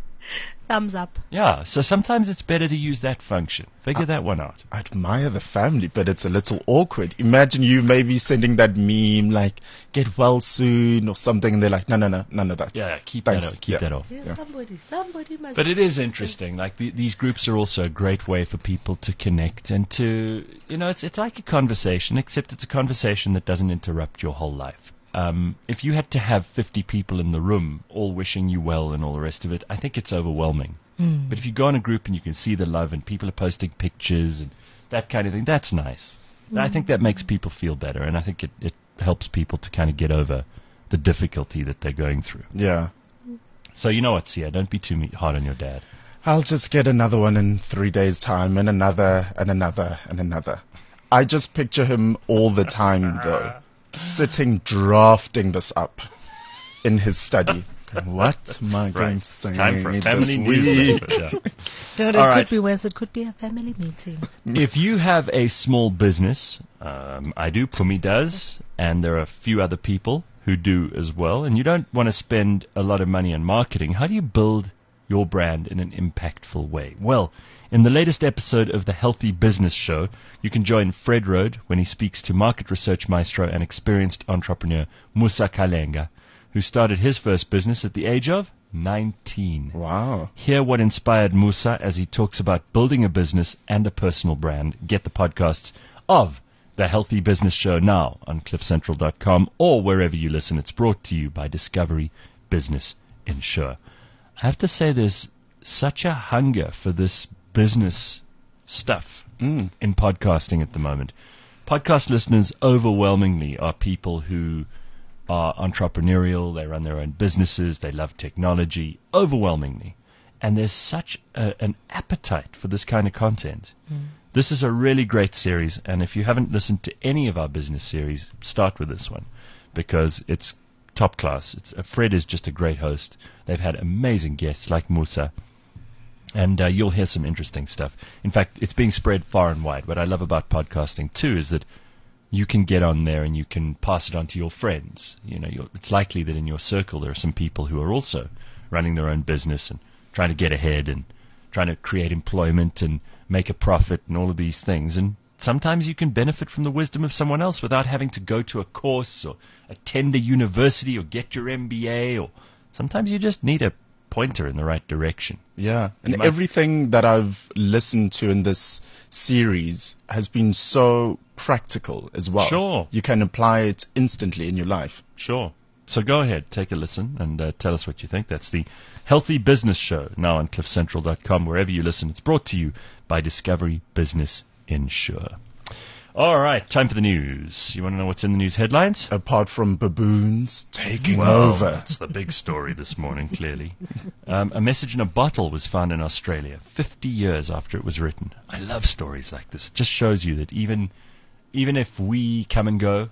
[SPEAKER 3] Thumbs up.
[SPEAKER 2] Yeah, so sometimes it's better to use that function. Figure that one out.
[SPEAKER 5] I admire the family, but it's a little awkward. Imagine you maybe sending that meme like, get well soon or something, and they're like, no, no, no, none of that.
[SPEAKER 2] Yeah, keep
[SPEAKER 5] Thanks.
[SPEAKER 2] that off. Keep
[SPEAKER 5] Yeah.
[SPEAKER 2] that off.
[SPEAKER 3] Yeah,
[SPEAKER 5] Yeah.
[SPEAKER 3] Somebody, somebody must.
[SPEAKER 2] But it is interesting. Like the, these groups are also a great way for people to connect and to, you know, it's it's like a conversation, except it's a conversation that doesn't interrupt your whole life. Um, if you had to have fifty people in the room all wishing you well and all the rest of it, I think it's overwhelming.
[SPEAKER 3] Mm.
[SPEAKER 2] But if you go in a group and you can see the love and people are posting pictures and that kind of thing, that's nice. I think that makes people feel better, and I think it, it helps people to kind of get over the difficulty that they're going through.
[SPEAKER 5] Yeah.
[SPEAKER 2] So you know what, Sia, don't be too me- hard on your dad.
[SPEAKER 5] I'll just get another one in three days' time, and another, and another, and another. I just picture him all the time, though, sitting drafting this up in his study. Going, what am I going to say
[SPEAKER 2] Time for a
[SPEAKER 5] this
[SPEAKER 2] family
[SPEAKER 5] week?
[SPEAKER 2] newsletter.
[SPEAKER 3] No, it
[SPEAKER 2] All
[SPEAKER 3] could
[SPEAKER 2] right.
[SPEAKER 3] be worse. It could be a family meeting.
[SPEAKER 2] If you have a small business, um, I do, Pumi does, and there are a few other people who do as well, and you don't want to spend a lot of money on marketing, how do you build your brand in an impactful way? Well, in the latest episode of the Healthy Business Show, you can join Fred Rode when he speaks to market research maestro and experienced entrepreneur Musa Kalenga, who started his first business at the age of nineteen.
[SPEAKER 5] Wow.
[SPEAKER 2] Hear what inspired Musa as he talks about building a business and a personal brand. Get the podcasts of The Healthy Business Show now on cliff central dot com or wherever you listen. It's brought to you by Discovery Business Insure. I have to say there's such a hunger for this business stuff
[SPEAKER 5] Mm.
[SPEAKER 2] in podcasting at the moment. Podcast listeners overwhelmingly are people who are entrepreneurial, they run their own businesses, they love technology, overwhelmingly. And there's such a, an appetite for this kind of content. Mm. This is a really great series, and if you haven't listened to any of our business series, start with this one, because it's top class. It's, uh, Fred is just a great host. They've had amazing guests like Musa, and uh, you'll hear some interesting stuff. In fact, it's being spread far and wide. What I love about podcasting, too, is that you can get on there and you can pass it on to your friends. You know, you're, it's likely that in your circle there are some people who are also running their own business and trying to get ahead and trying to create employment and make a profit and all of these things. And sometimes you can benefit from the wisdom of someone else without having to go to a course or attend a university or get your M B A, or sometimes you just need a pointer in the right direction.
[SPEAKER 5] Yeah, and
[SPEAKER 2] might-
[SPEAKER 5] everything that I've listened to in this series has been so practical as well.
[SPEAKER 2] Sure.
[SPEAKER 5] You can apply it instantly in your life.
[SPEAKER 2] Sure. So go ahead, take a listen, and uh, tell us what you think. That's the Healthy Business Show, now on cliff central dot com. Wherever you listen, it's brought to you by Discovery Business Insure. All right, time for the news. You want to know what's in the news headlines?
[SPEAKER 5] Apart from baboons taking
[SPEAKER 2] Well,
[SPEAKER 5] over.
[SPEAKER 2] That's the big story this morning, clearly. Um, a message in a bottle was found in Australia fifty years after it was written. I love stories like this. It just shows you that even, even if we come and go,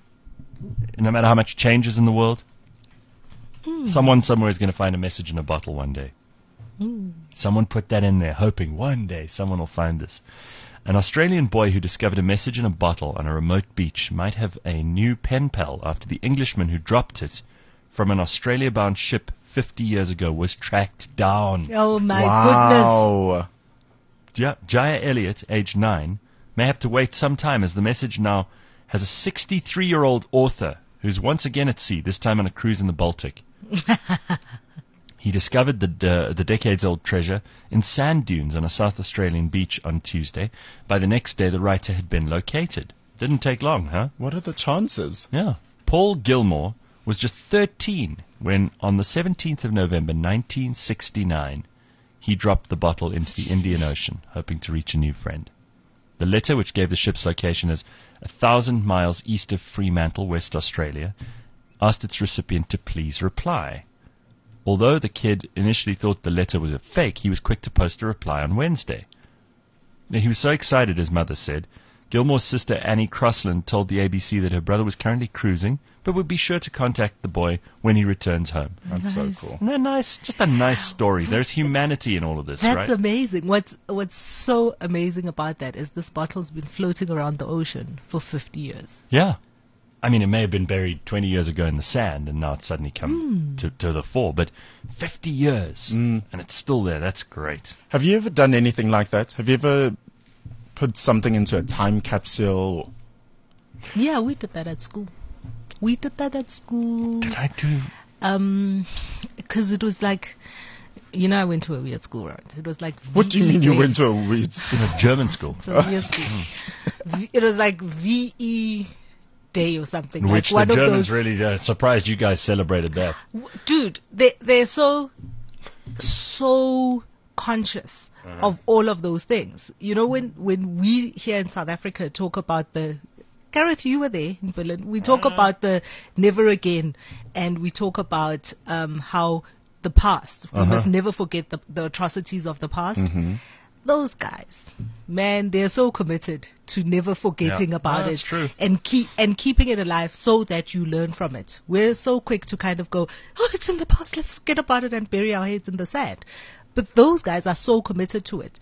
[SPEAKER 2] no matter how much changes in the world, someone somewhere is going to find a message in a bottle one day. Someone put that in there, hoping one day someone will find this. An Australian boy who discovered a message in a bottle on a remote beach might have a new pen pal after the Englishman who dropped it from an Australia-bound ship fifty years ago was tracked down.
[SPEAKER 3] Oh my goodness.
[SPEAKER 5] Wow.
[SPEAKER 2] Ja- Jaya Elliott, aged nine, may have to wait some time as the message now has a sixty-three-year-old author who's once again at sea, this time on a cruise in the Baltic. He discovered the, uh, the decades-old treasure in sand dunes on a South Australian beach on Tuesday. By the next day, the writer had been located. Didn't take long, huh?
[SPEAKER 5] What are the chances?
[SPEAKER 2] Yeah. Paul Gilmore was just thirteen when, on the seventeenth of November, nineteen sixty-nine, he dropped the bottle into the Indian Ocean, hoping to reach a new friend. The letter, which gave the ship's location as a thousand miles east of Fremantle, West Australia, asked its recipient to please reply. Although the kid initially thought the letter was a fake, he was quick to post a reply on Wednesday. Now, he was so excited, his mother said, Gilmore's sister Annie Crossland told the A B C that her brother was currently cruising, but would be sure to contact the boy when he returns home.
[SPEAKER 5] That's
[SPEAKER 3] Nice.
[SPEAKER 5] so cool.
[SPEAKER 2] Isn't that nice? Just a nice story. There's humanity in all of this,
[SPEAKER 3] That's
[SPEAKER 2] right?
[SPEAKER 3] amazing. What's what's so amazing about that is this bottle's been floating around the ocean for fifty years.
[SPEAKER 2] Yeah. I mean, it may have been buried twenty years ago in the sand, and now it's suddenly come
[SPEAKER 3] Mm.
[SPEAKER 2] to, to the fore. But fifty years,
[SPEAKER 5] Mm.
[SPEAKER 2] and it's still there. That's great.
[SPEAKER 5] Have you ever done anything like that? Have you ever put something into a time capsule?
[SPEAKER 3] Yeah, we did that at school. We did that at school.
[SPEAKER 2] Did I do?
[SPEAKER 3] Um, because it was like, you know, I went to a weird school, right? It was like.
[SPEAKER 5] What do you
[SPEAKER 3] V E
[SPEAKER 5] mean you
[SPEAKER 3] day.
[SPEAKER 5] went to a weird school?
[SPEAKER 2] A German school.
[SPEAKER 3] It's a weird school. V- It was like V E Day or something.
[SPEAKER 2] Which
[SPEAKER 3] like
[SPEAKER 2] the
[SPEAKER 3] one of
[SPEAKER 2] Germans
[SPEAKER 3] those,
[SPEAKER 2] really uh, surprised you guys celebrated that.
[SPEAKER 3] W- dude, they they're so so conscious of all of those things. You know, when when we here in South Africa talk about the Gareth, you were there in Berlin. We talk about the never again, and we talk about um, how the past. We
[SPEAKER 2] Uh-huh.
[SPEAKER 3] must never forget the, the atrocities of the past.
[SPEAKER 5] Mm-hmm.
[SPEAKER 3] Those guys, man, they're so committed to never forgetting
[SPEAKER 2] Yeah.
[SPEAKER 3] about
[SPEAKER 2] No, that's
[SPEAKER 3] it
[SPEAKER 2] true.
[SPEAKER 3] and keep and keeping it alive so that you learn from it. We're so quick to kind of go, oh, it's in the past, let's forget about it and bury our heads in the sand. But those guys are so committed to it.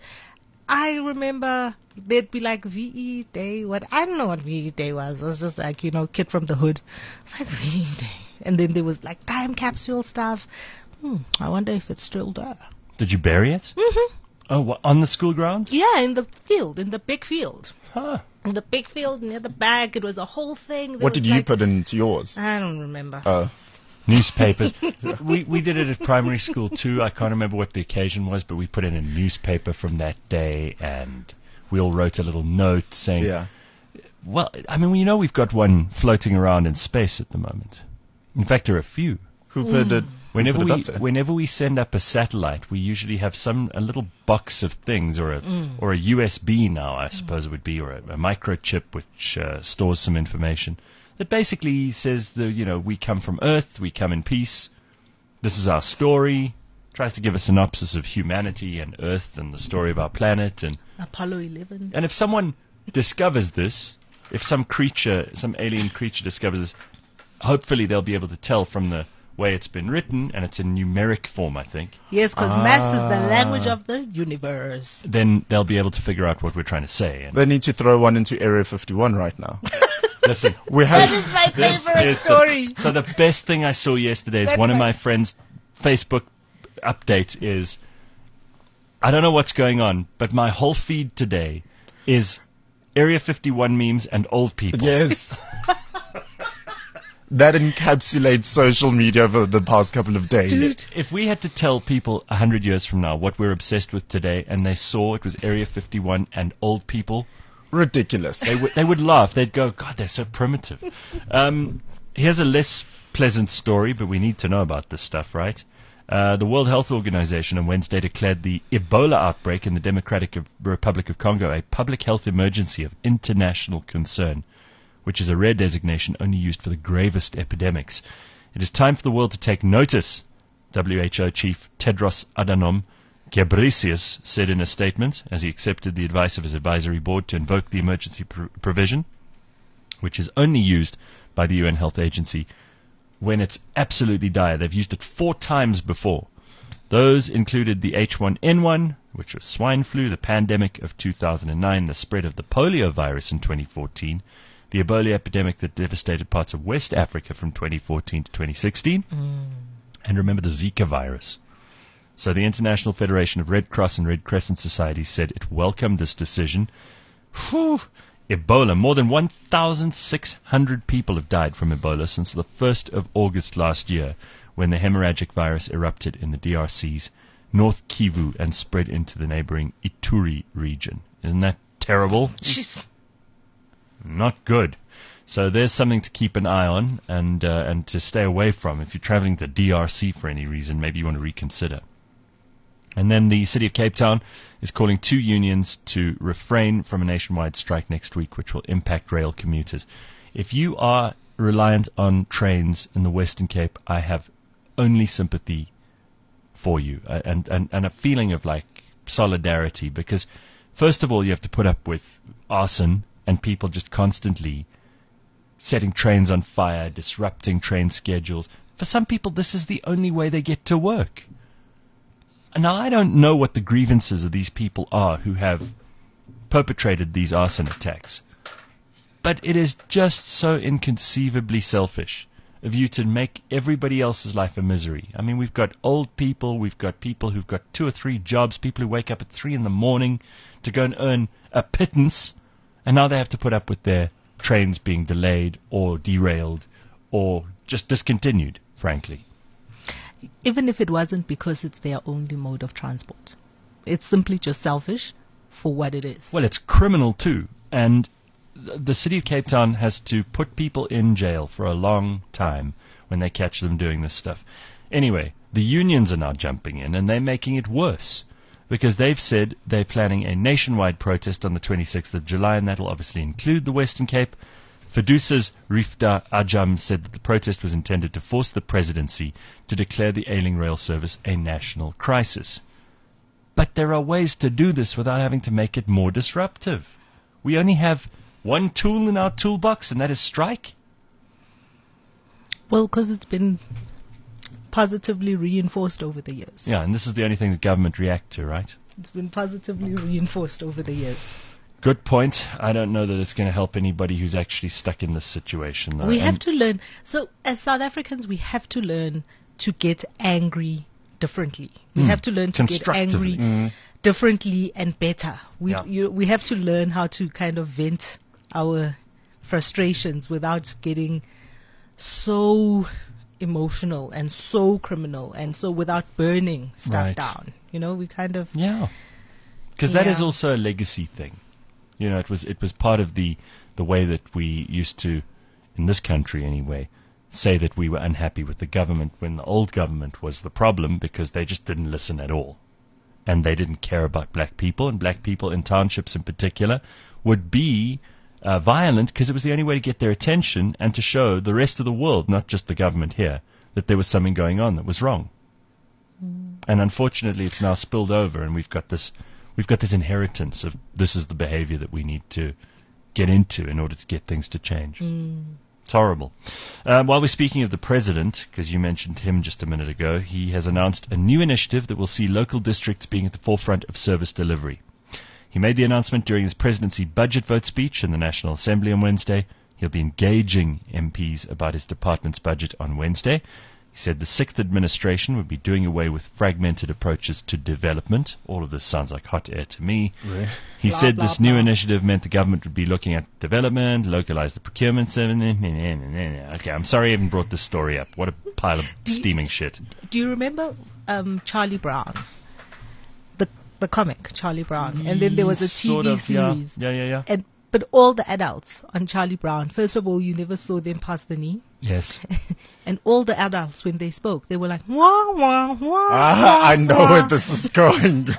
[SPEAKER 3] I remember they'd be like V E Day. What I don't know what V E Day was. It was just like, you know, kid from the hood. It's like V E Day, and then there was like time capsule stuff. Hmm, I wonder if it's still there.
[SPEAKER 2] Did you bury it?
[SPEAKER 3] hmm
[SPEAKER 2] Oh, what, on the school ground?
[SPEAKER 3] Yeah, in the field, in the big field.
[SPEAKER 2] Huh.
[SPEAKER 3] In the big field near the back, it was a whole thing. There
[SPEAKER 5] What
[SPEAKER 3] was
[SPEAKER 5] did you
[SPEAKER 3] like-
[SPEAKER 5] put into yours?
[SPEAKER 3] I don't remember.
[SPEAKER 5] Uh,
[SPEAKER 2] Newspapers. we we did it at primary school too. I can't remember what the occasion was, but we put in a newspaper from that day, and we all wrote a little note saying,
[SPEAKER 5] yeah.
[SPEAKER 2] well, I mean, you know, we've got one floating around in space at the moment. In fact, there are a few.
[SPEAKER 5] Who put it?
[SPEAKER 2] Whenever
[SPEAKER 5] who put it
[SPEAKER 2] we
[SPEAKER 5] up there?
[SPEAKER 2] whenever we send up a satellite, we usually have some a little box of things, or a or a U S B now, I suppose it would be, or a, a microchip which uh, stores some information that basically says the you know we come from Earth, we come in peace. This is our story. Tries to give a synopsis of humanity and Earth and the story of our planet, and
[SPEAKER 3] Apollo eleven.
[SPEAKER 2] and if someone discovers this, if some creature, some alien creature discovers this, hopefully they'll be able to tell from the way it's been written, and it's in numeric form, I think.
[SPEAKER 3] Yes, because maths is the language of the universe.
[SPEAKER 2] Then they'll be able to figure out what we're trying to say. And
[SPEAKER 5] They need to throw one into Area fifty-one right now.
[SPEAKER 2] listen,
[SPEAKER 5] We
[SPEAKER 3] That
[SPEAKER 5] have.
[SPEAKER 3] is my
[SPEAKER 2] this
[SPEAKER 3] favorite
[SPEAKER 2] is the-
[SPEAKER 3] story.
[SPEAKER 2] so the best thing I saw yesterday is
[SPEAKER 3] That's
[SPEAKER 2] one of
[SPEAKER 3] my-
[SPEAKER 2] my friends' Facebook update is, I don't know what's going on, but my whole feed today is Area fifty-one memes and old people.
[SPEAKER 5] Yes. That encapsulates social media over the past couple of days.
[SPEAKER 3] Dude.
[SPEAKER 2] If we had to tell people a hundred years from now what we're obsessed with today, and they saw it was Area fifty-one and old people,
[SPEAKER 5] Ridiculous.
[SPEAKER 2] they would they would laugh. They'd go, "God, they're so primitive." Um, here's a less pleasant story, but we need to know about this stuff, right? Uh, the World Health Organization on Wednesday declared the Ebola outbreak in the Democratic of- Republic of Congo a public health emergency of international concern, which is a rare designation only used for the gravest epidemics. It is time for the world to take notice, W H O Chief Tedros Adhanom Ghebreyesus said in a statement as he accepted the advice of his advisory board to invoke the emergency pr- provision, which is only used by the U N Health Agency when it's absolutely dire. They've used it four times before. Those included the H one N one, which was swine flu, the pandemic of two thousand nine, the spread of the polio virus in twenty fourteen, the Ebola epidemic that devastated parts of West Africa from twenty fourteen to twenty sixteen, and remember the Zika virus. So the International Federation of Red Cross and Red Crescent Societies said it welcomed this decision. Whew. Ebola. More than one thousand six hundred people have died from Ebola since the first of August last year, when the hemorrhagic virus erupted in the D R C's North Kivu and spread into the neighboring Ituri region. Isn't that terrible?
[SPEAKER 3] Jeez.
[SPEAKER 2] Not good. So there's something to keep an eye on and uh, and to stay away from. If you're traveling to D R C for any reason, maybe you want to reconsider. And then the City of Cape Town is calling two unions to refrain from a nationwide strike next week, which will impact rail commuters. If you are reliant on trains in the Western Cape, I have only sympathy for you uh, and, and, and a feeling of like solidarity, because first of all, you have to put up with arson and people just constantly setting trains on fire, disrupting train schedules. For some people, this is the only way they get to work. Now, I don't know what the grievances of these people are who have perpetrated these arson attacks, but it is just so inconceivably selfish of you to make everybody else's life a misery. I mean, we've got old people, we've got people who've got two or three jobs, people who wake up at three in the morning to go and earn a pittance, and now they have to put up with their trains being delayed or derailed or just discontinued, frankly.
[SPEAKER 3] Even if it wasn't because it's their only mode of transport. It's simply just selfish for what it is.
[SPEAKER 2] Well, it's criminal too, and th- the city of Cape Town has to put people in jail for a long time when they catch them doing this stuff. Anyway, the unions are now jumping in, and they're making it worse, because they've said they're planning a nationwide protest on the twenty-sixth of July, and that'll obviously include the Western Cape. Fedusa's Rifta Ajam said that the protest was intended to force the presidency to declare the ailing rail service a national crisis. But there are ways to do this without having to make it more disruptive. We only have one tool in our toolbox, and that is strike.
[SPEAKER 3] Well, because it's been positively reinforced over the years.
[SPEAKER 2] Yeah, and this is the only thing the government react to, right?
[SPEAKER 3] It's been positively reinforced over the years.
[SPEAKER 2] Good point. I don't know that it's going to help anybody who's actually stuck in this situation, though.
[SPEAKER 3] We have
[SPEAKER 2] And-
[SPEAKER 3] to learn. So, as South Africans, we have to learn to get angry differently. We
[SPEAKER 2] Mm.
[SPEAKER 3] have to learn to get
[SPEAKER 2] Constructively.
[SPEAKER 3] angry differently and better. We
[SPEAKER 2] Yeah.
[SPEAKER 3] you, we have to learn how to kind of vent our frustrations without getting so emotional and so criminal and so without burning stuff
[SPEAKER 2] Right.
[SPEAKER 3] down. You know, we kind of
[SPEAKER 2] Yeah, because that is
[SPEAKER 3] Yeah.
[SPEAKER 2] also a legacy thing. You know, it was it was part of the the way that we used to, in this country anyway, say that we were unhappy with the government when the old government was the problem, because they just didn't listen at all, and they didn't care about black people, and black people in townships in particular would be uh, violent because it was the only way to get their attention and to show the rest of the world, not just the government here, that there was something going on that was wrong. And unfortunately, it's now spilled over, and we've got this, we've got this inheritance of this is the behavior that we need to get into in order to get things to change. It's horrible. Uh, while we're speaking of the president, because you mentioned him just a minute ago, he has announced a new initiative that will see local districts being at the forefront of service delivery. He made the announcement during his presidency budget vote speech in the National Assembly on Wednesday. He'll be engaging M Ps about his department's budget on Wednesday. He said the sixth administration would be doing away with fragmented approaches to development. All of this sounds like hot air to me.
[SPEAKER 5] Really?
[SPEAKER 2] He
[SPEAKER 3] Blah,
[SPEAKER 2] said
[SPEAKER 3] blah,
[SPEAKER 2] this new
[SPEAKER 3] blah.
[SPEAKER 2] initiative meant the government would be looking at development, localize the procurement. Okay, I'm sorry I even brought this story up. What a pile of
[SPEAKER 3] Do you-
[SPEAKER 2] steaming shit.
[SPEAKER 3] Do you remember um, Charlie Brown? The the comic Charlie Brown, and then there was a T V
[SPEAKER 2] Sort of, yeah.
[SPEAKER 3] series.
[SPEAKER 2] Yeah, yeah, yeah.
[SPEAKER 3] And but all the adults on Charlie Brown, first of all, you never saw them pass the knee,
[SPEAKER 2] Yes.
[SPEAKER 3] and all the adults when they spoke, they were like wah wah wah.
[SPEAKER 5] Ah,
[SPEAKER 3] wah,
[SPEAKER 5] I know
[SPEAKER 3] wah.
[SPEAKER 5] where this is going.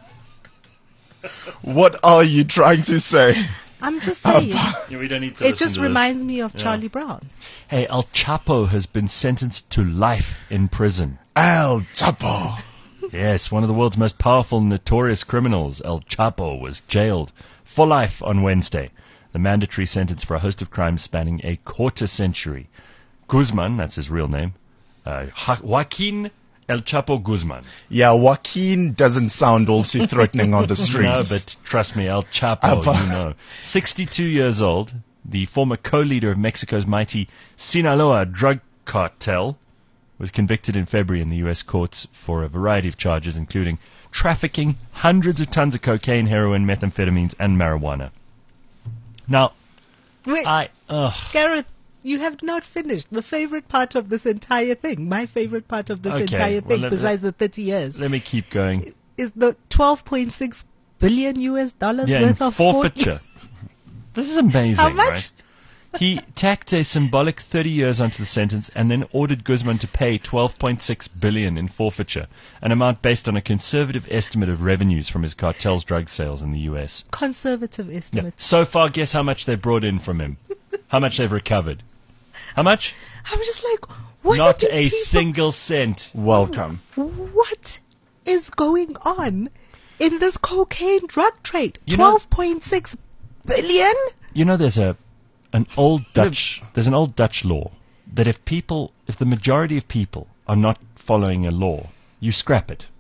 [SPEAKER 5] What are you trying to say?
[SPEAKER 3] I'm just saying.
[SPEAKER 2] Yeah, we don't need to
[SPEAKER 3] It
[SPEAKER 2] listen
[SPEAKER 3] just
[SPEAKER 2] to this.
[SPEAKER 3] reminds me of
[SPEAKER 2] Yeah.
[SPEAKER 3] Charlie Brown.
[SPEAKER 2] Hey, El Chapo has been sentenced to life in prison.
[SPEAKER 5] El Chapo.
[SPEAKER 2] Yes, one of the world's most powerful and notorious criminals, El Chapo, was jailed for life on Wednesday. The mandatory sentence for a host of crimes spanning a quarter century. Guzman, that's his real name, uh, jo- Joaquin El Chapo Guzman.
[SPEAKER 5] Yeah, Joaquin doesn't sound all too threatening on the streets.
[SPEAKER 2] No, but trust me, El Chapo,
[SPEAKER 5] Apa.
[SPEAKER 2] you know. sixty-two years old, the former co-leader of Mexico's mighty Sinaloa drug cartel, was convicted in February in the U S courts for a variety of charges, including trafficking hundreds of tons of cocaine, heroin, methamphetamines, and marijuana. Now,
[SPEAKER 3] Wait,
[SPEAKER 2] I... Ugh.
[SPEAKER 3] Gareth, you have not finished the favorite part of this entire thing. My favorite part of this
[SPEAKER 2] Okay,
[SPEAKER 3] entire
[SPEAKER 2] well,
[SPEAKER 3] thing,
[SPEAKER 2] let-
[SPEAKER 3] besides the thirty years,
[SPEAKER 2] Let me keep going.
[SPEAKER 3] is the twelve point six billion U S dollars
[SPEAKER 2] Yeah, in
[SPEAKER 3] worth of fraud.
[SPEAKER 2] forfeiture. This is amazing,
[SPEAKER 3] How much?
[SPEAKER 2] right? He tacked a symbolic thirty years onto the sentence and then ordered Guzman to pay twelve point six billion dollars in forfeiture, an amount based on a conservative estimate of revenues from his cartel's drug sales in the U S.
[SPEAKER 3] Conservative
[SPEAKER 2] Yeah.
[SPEAKER 3] estimate.
[SPEAKER 2] So far, guess how much they've brought in from him? How much they've recovered? How much?
[SPEAKER 3] I'm just like, what
[SPEAKER 2] Not
[SPEAKER 3] are
[SPEAKER 2] a
[SPEAKER 3] these people,
[SPEAKER 2] single cent.
[SPEAKER 5] Welcome.
[SPEAKER 3] What is going on in this cocaine drug trade?
[SPEAKER 2] You know-
[SPEAKER 3] twelve point six billion?
[SPEAKER 2] you know, there's a an old Dutch there's an old Dutch law that if people, if the majority of people are not following a law, you scrap it.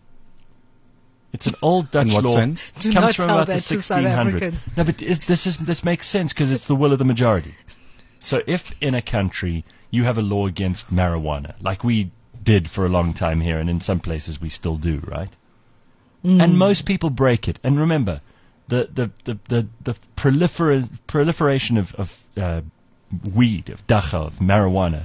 [SPEAKER 2] It's an old Dutch
[SPEAKER 5] In what
[SPEAKER 2] law.
[SPEAKER 5] sense?
[SPEAKER 3] Do
[SPEAKER 2] comes
[SPEAKER 3] not
[SPEAKER 2] from
[SPEAKER 3] tell
[SPEAKER 2] about the
[SPEAKER 3] that to South
[SPEAKER 2] sixteen hundreds.
[SPEAKER 3] Africans.
[SPEAKER 2] No, but it, this is this makes sense because it's the will of the majority. So if in a country you have a law against marijuana, like we did for a long time here, and in some places we still do, right?
[SPEAKER 3] Mm.
[SPEAKER 2] And most people break it. And remember, the the the the, the prolifera- proliferation of of uh, weed, of dacha, of marijuana,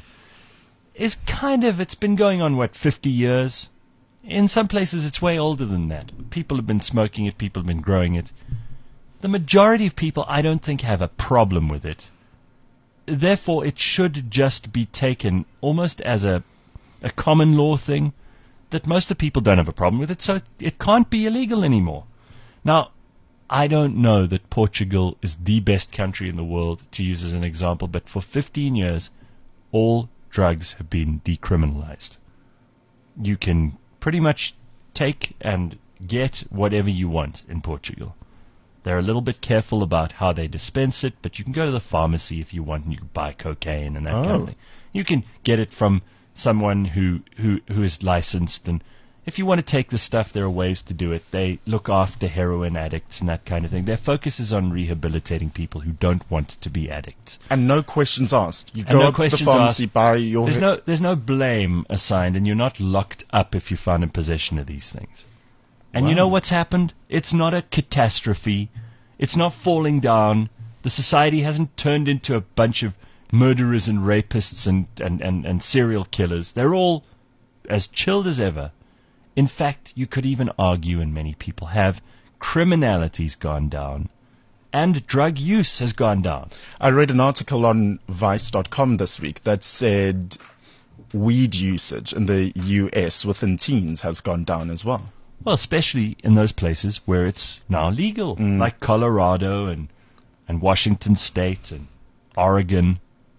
[SPEAKER 2] is kind of, it's been going on what, fifty years. In some places it's way older than that. People have been smoking it, people have been growing it. The majority of people, I don't think, have a problem with it. Therefore, it should just be taken almost as a a common law thing, that most of the people don't have a problem with it, so it, it can't be illegal anymore. Now, I don't know that Portugal is the best country in the world to use as an example, but for fifteen years, all drugs have been decriminalized. You can pretty much take and get whatever you want in Portugal. They're a little bit careful about how they dispense it, but you can go to the pharmacy if you want and you can buy cocaine and that kind
[SPEAKER 5] Oh.
[SPEAKER 2] of thing. You can get it from someone who, who, who is licensed, and if you want to take the stuff, there are ways to do it. They look after heroin addicts and that kind of thing. Their focus is on rehabilitating people who don't want to be addicts.
[SPEAKER 5] And no questions asked. You
[SPEAKER 2] And
[SPEAKER 5] go
[SPEAKER 2] no
[SPEAKER 5] up to the
[SPEAKER 2] questions
[SPEAKER 5] pharmacy,
[SPEAKER 2] asked.
[SPEAKER 5] buy your...
[SPEAKER 2] There's no there's no blame assigned, and you're not locked up if you're found in possession of these things. And you
[SPEAKER 5] Wow.
[SPEAKER 2] know what's happened? It's not a catastrophe. It's not falling down. The society hasn't turned into a bunch of murderers and rapists and, and, and, and serial killers. They're all as chilled as ever. In fact, you could even argue, and many people have, criminality's gone down and drug use has gone down.
[SPEAKER 5] I read an article on Vice dot com this week that said weed usage in the U S within teens has gone down as well.
[SPEAKER 2] Well, especially in those places where it's now legal,
[SPEAKER 5] Mm.
[SPEAKER 2] like Colorado and and Washington State and Oregon.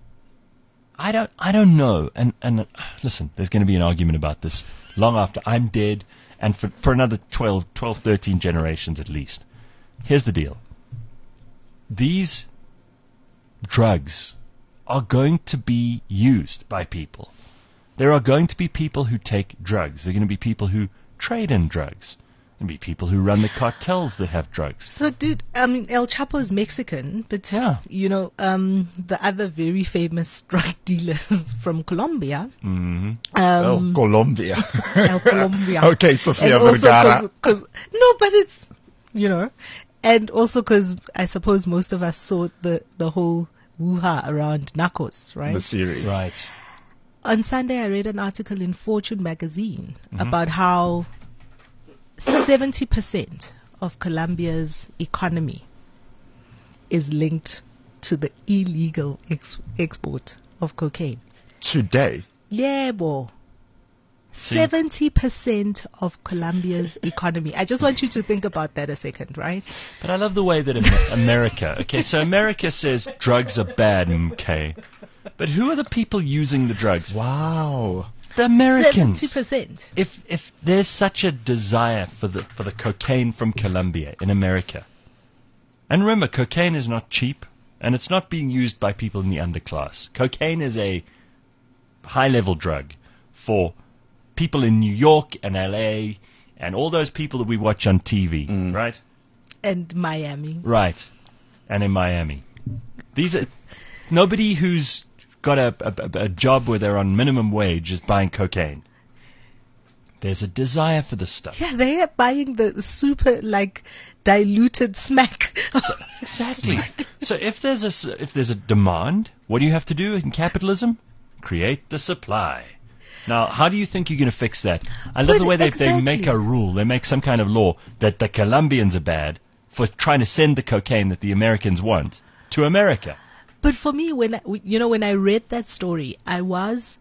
[SPEAKER 2] I don't I don't know. And and uh, listen, there's going to be an argument about this long after I'm dead, and for for another twelve, twelve, thirteen generations at least. Here's the deal. These drugs are going to be used by people. There are going to be people who take drugs. There are going to be people who trade in drugs. There are going to be people who run the cartels that have drugs.
[SPEAKER 3] So, dude, I mean, El Chapo is Mexican, but,
[SPEAKER 2] Yeah.
[SPEAKER 3] you know, um, the other very famous drug dealers from Colombia.
[SPEAKER 2] hmm
[SPEAKER 3] Um,
[SPEAKER 5] oh, Colombia.
[SPEAKER 3] El Colombia.
[SPEAKER 5] Okay, Sofia
[SPEAKER 3] And also
[SPEAKER 5] Vergara.
[SPEAKER 3] cause, 'cause- no, but it's, you know, and also because I suppose most of us saw the, the whole woo-ha around Narcos, right?
[SPEAKER 5] The series.
[SPEAKER 2] Right.
[SPEAKER 3] On Sunday, I read an article in Fortune magazine
[SPEAKER 2] Mm-hmm.
[SPEAKER 3] about how seventy percent of Colombia's economy is linked to the illegal ex- export of cocaine.
[SPEAKER 5] Today.
[SPEAKER 3] Yeah, boy.
[SPEAKER 2] See?
[SPEAKER 3] seventy percent of Colombia's economy. I just want you to think about that a second, right?
[SPEAKER 2] But I love the way that Am- America, okay, so America says drugs are bad, okay, but who are the people using the drugs?
[SPEAKER 5] Wow.
[SPEAKER 2] The Americans.
[SPEAKER 3] seventy percent.
[SPEAKER 2] If if there's such a desire for the for the cocaine from Colombia in America, and remember, cocaine is not cheap, and it's not being used by people in the underclass. Cocaine is a high-level drug for people in New York and L A and all those people that we watch on T V, right?
[SPEAKER 3] And Miami.
[SPEAKER 2] Right, and in Miami. These are nobody who's got a, a, a job where they're on minimum wage is buying cocaine. There's a desire for this stuff.
[SPEAKER 3] Yeah, they are buying the super, like, diluted smack.
[SPEAKER 2] Exactly. So if there's a s- if there's a demand, what do you have to do in capitalism? Create the supply. Now, how do you think you're going to fix that? I love
[SPEAKER 3] But
[SPEAKER 2] the way they,
[SPEAKER 3] exactly.
[SPEAKER 2] they make a rule. They make some kind of law that the Colombians are bad for trying to send the cocaine that the Americans want to America.
[SPEAKER 3] But for me, when I, you know, when I read that story, I was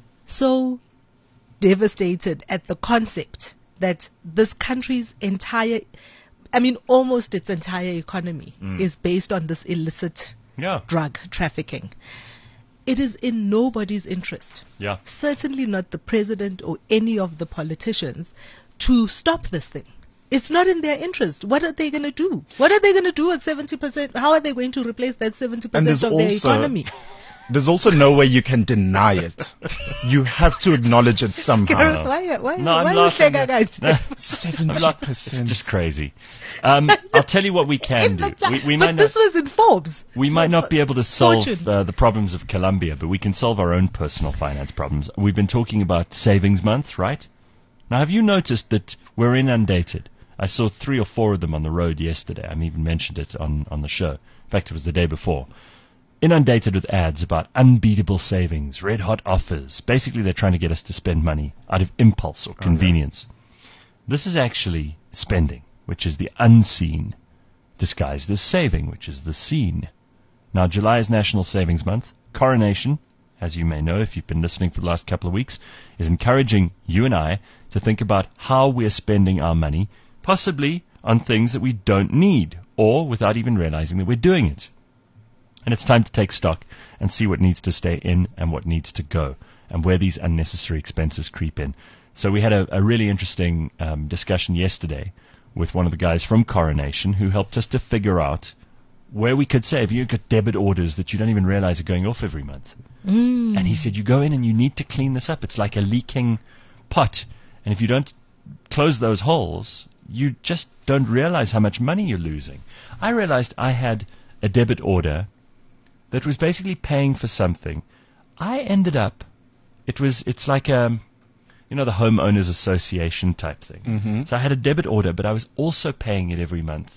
[SPEAKER 3] so devastated at the concept that this country's entire, I mean, almost its entire economy is based on this illicit
[SPEAKER 2] Yeah.
[SPEAKER 3] drug trafficking. It is in nobody's interest,
[SPEAKER 2] Yeah.
[SPEAKER 3] certainly not the president or any of the politicians, to stop this thing. It's not in their interest. What are they going to do? What are they going to do at seventy percent? How are they going to replace that seventy
[SPEAKER 5] And
[SPEAKER 3] percent
[SPEAKER 5] there's
[SPEAKER 3] of their
[SPEAKER 5] also-
[SPEAKER 3] economy?
[SPEAKER 5] There's also no way you can deny it. You have to acknowledge it somehow.
[SPEAKER 3] Why, why,
[SPEAKER 2] No, I'm
[SPEAKER 3] why
[SPEAKER 2] laughing
[SPEAKER 3] you
[SPEAKER 2] at-
[SPEAKER 3] guys?
[SPEAKER 2] No,
[SPEAKER 5] seventy
[SPEAKER 2] I'm not-
[SPEAKER 5] percent.
[SPEAKER 2] It's just crazy. Um, I'll tell you what we can do. We, we
[SPEAKER 3] but
[SPEAKER 2] might
[SPEAKER 3] this
[SPEAKER 2] not,
[SPEAKER 3] was in Forbes.
[SPEAKER 2] we might not be able to solve
[SPEAKER 3] Fortune.
[SPEAKER 2] uh, the problems of Colombia, but we can solve our own personal finance problems. We've been talking about savings month, right? Now, have you noticed that we're inundated? I saw three or four of them on the road yesterday. I even mentioned it on, on the show. In fact, it was the day before. Inundated with ads about unbeatable savings, red-hot offers. Basically, they're trying to get us to spend money out of impulse or convenience. This is actually spending, which is the unseen, disguised as saving, which is the seen. Now, July is National Savings Month. Coronation, as you may know if you've been listening for the last couple of weeks, is encouraging you and I to think about how we're spending our money, possibly on things that we don't need, or without even realizing that we're doing it. And it's time to take stock and see what needs to stay in and what needs to go, and where these unnecessary expenses creep in. So we had a, a really interesting um, discussion yesterday with one of the guys from Coronation who helped us to figure out where we could save. You've got debit orders that you don't even realize are going off every month.
[SPEAKER 3] Mm.
[SPEAKER 2] And he said, you go in and you need to clean this up. It's like a leaking pot. And if you don't close those holes, you just don't realize how much money you're losing. I realized I had a debit order that was basically paying for something. I ended up, it was, it's like a, you know, the homeowners association type thing.
[SPEAKER 5] Mhm.
[SPEAKER 2] So I had a debit order, but I was also paying it every month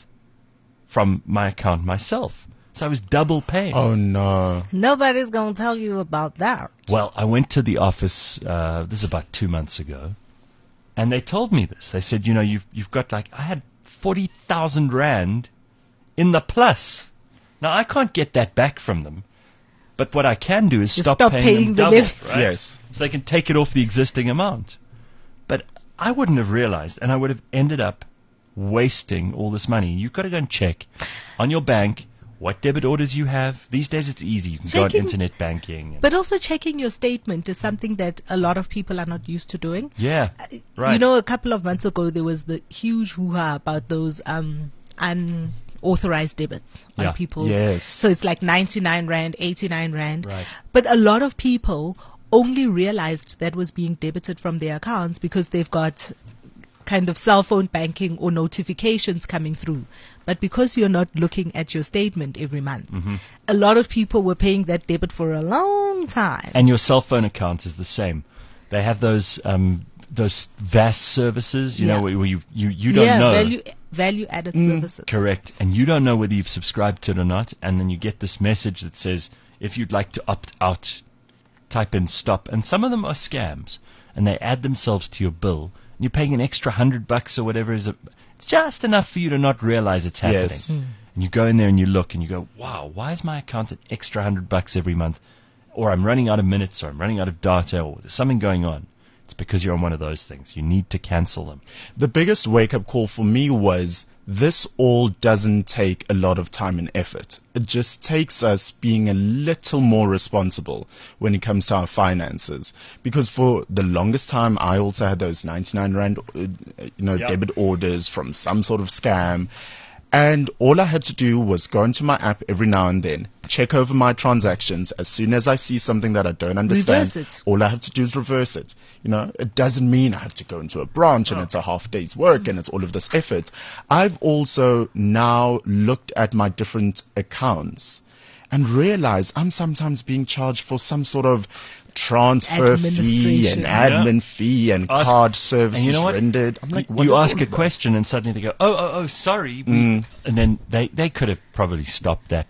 [SPEAKER 2] from my account myself. So I was double paying.
[SPEAKER 5] Oh no.
[SPEAKER 3] Nobody's going to tell you about that.
[SPEAKER 2] Well, I went to the office, uh, this is about two months ago, and they told me this. They said, you know, you've, you've got like, I had forty thousand rand in the plus. Now, I can't get that back from them, but what I can do is
[SPEAKER 3] You
[SPEAKER 2] stop,
[SPEAKER 3] stop
[SPEAKER 2] paying,
[SPEAKER 3] paying
[SPEAKER 2] them
[SPEAKER 3] the
[SPEAKER 2] double,
[SPEAKER 3] left.
[SPEAKER 2] right?
[SPEAKER 5] Yes.
[SPEAKER 2] So they can take it off the existing amount. But I wouldn't have realized, and I would have ended up wasting all this money. You've got to go and check on your bank what debit orders you have. These days it's easy. You can go on
[SPEAKER 3] Checking-
[SPEAKER 2] internet banking. And
[SPEAKER 3] But also checking your statement is something that a lot of people are not used to doing.
[SPEAKER 2] yeah, right.
[SPEAKER 3] You know, a couple of months ago, there was the huge hoo-ha about those um, unauthorized debits on
[SPEAKER 2] Yeah.
[SPEAKER 3] people's.
[SPEAKER 5] Yes.
[SPEAKER 3] So it's like ninety-nine rand, eighty-nine rand.
[SPEAKER 2] Right.
[SPEAKER 3] But a lot of people only realized that was being debited from their accounts because they've got kind of cell phone banking or notifications coming through. But because you're not looking at your statement every month,
[SPEAKER 2] Mm-hmm.
[SPEAKER 3] a lot of people were paying that debit for a long time.
[SPEAKER 2] And your cell phone account is the same. They have those um, those V A S services, you
[SPEAKER 3] Yeah.
[SPEAKER 2] know, where where you you, you don't
[SPEAKER 3] yeah,
[SPEAKER 2] know.
[SPEAKER 3] value value added
[SPEAKER 5] Mm,
[SPEAKER 3] services.
[SPEAKER 2] Correct. And you don't know whether you've subscribed to it or not. And then you get this message that says, if you'd like to opt out, type in stop. And some of them are scams. And they add themselves to your bill. And you're paying an extra hundred bucks or whatever. Is it. It's just enough for you to not realize it's happening.
[SPEAKER 5] Yes.
[SPEAKER 3] Mm.
[SPEAKER 2] And you go in there and you look and you go, wow, why is my account an extra hundred bucks every month? Or I'm running out of minutes, or I'm running out of data, or there's something going on. It's because you're on one of those things. You need to cancel them.
[SPEAKER 5] The biggest wake-up call for me was this all doesn't take a lot of time and effort. It just takes us being a little more responsible when it comes to our finances. Because for the longest time, I also had those ninety-nine rand, uh, you know,
[SPEAKER 2] Yeah.
[SPEAKER 5] debit orders from some sort of scam. And all I had to do was go into my app every now and then, check over my transactions. As soon as I see something that I don't understand,
[SPEAKER 3] Reverse it.
[SPEAKER 5] all I have to do is reverse it. You know, it doesn't mean I have to go into a branch and
[SPEAKER 2] Oh.
[SPEAKER 5] it's a half day's work and it's all of this effort. I've also now looked at my different accounts and realized I'm sometimes being charged for some sort of transfer fee and
[SPEAKER 3] Administration.
[SPEAKER 5] admin fee and
[SPEAKER 2] Ask-
[SPEAKER 5] card services
[SPEAKER 2] and you know what?
[SPEAKER 5] rendered. I'm like,
[SPEAKER 2] you
[SPEAKER 5] what
[SPEAKER 2] you
[SPEAKER 5] is
[SPEAKER 2] ask
[SPEAKER 5] all
[SPEAKER 2] a
[SPEAKER 5] of that?
[SPEAKER 2] question and suddenly they go, oh, oh, oh, sorry. we-"
[SPEAKER 5] Mm.
[SPEAKER 2] And then they, they could have probably stopped that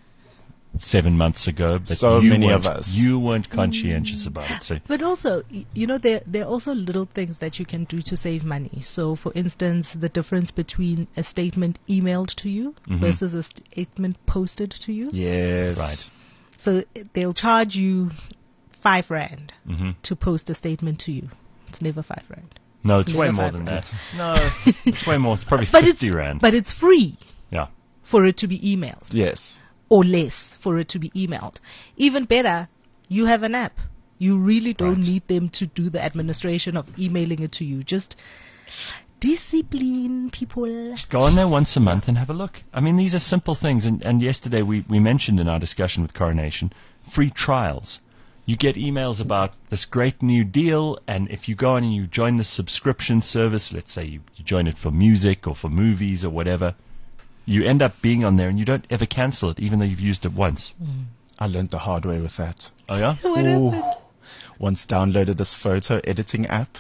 [SPEAKER 2] seven months ago. But
[SPEAKER 5] So
[SPEAKER 2] you
[SPEAKER 5] many of
[SPEAKER 2] weren't-
[SPEAKER 5] us.
[SPEAKER 2] You weren't conscientious about it. So
[SPEAKER 3] But also, y- you know, there there are also little things that you can do to save money. So, for instance, the difference between a statement emailed to you
[SPEAKER 2] Mhm.
[SPEAKER 3] versus a statement posted to you.
[SPEAKER 5] Yes.
[SPEAKER 2] Right.
[SPEAKER 3] So i- they'll charge you five rand
[SPEAKER 2] hmm
[SPEAKER 3] to post a statement to you. It's never five rand.
[SPEAKER 2] no, it's
[SPEAKER 3] It's
[SPEAKER 2] way
[SPEAKER 3] never
[SPEAKER 2] more
[SPEAKER 3] five
[SPEAKER 2] than
[SPEAKER 3] rand.
[SPEAKER 2] that. No, it's way more. It's probably
[SPEAKER 3] But
[SPEAKER 2] fifty
[SPEAKER 3] it's
[SPEAKER 2] rand.
[SPEAKER 3] but it's free
[SPEAKER 2] yeah.
[SPEAKER 3] for it to be emailed,
[SPEAKER 5] Yes.
[SPEAKER 3] or less for it to be emailed. Even better, you have an app. You really don't
[SPEAKER 2] Right.
[SPEAKER 3] need them to do the administration of emailing it to you. Just Discipline, people.
[SPEAKER 2] Go on there once a month and have a look. I mean, these are simple things. And, and yesterday we, we mentioned in our discussion with Coronation, free trials. You get emails about this great new deal, and if you go on and you join the subscription service, let's say you, you join it for music or for movies or whatever, you end up being on there and you don't ever cancel it, even though you've used it once.
[SPEAKER 3] Mm.
[SPEAKER 5] I learned the hard way with that.
[SPEAKER 2] Oh, yeah?
[SPEAKER 3] What
[SPEAKER 5] Ooh.
[SPEAKER 3] happened?
[SPEAKER 5] Once downloaded this photo editing app,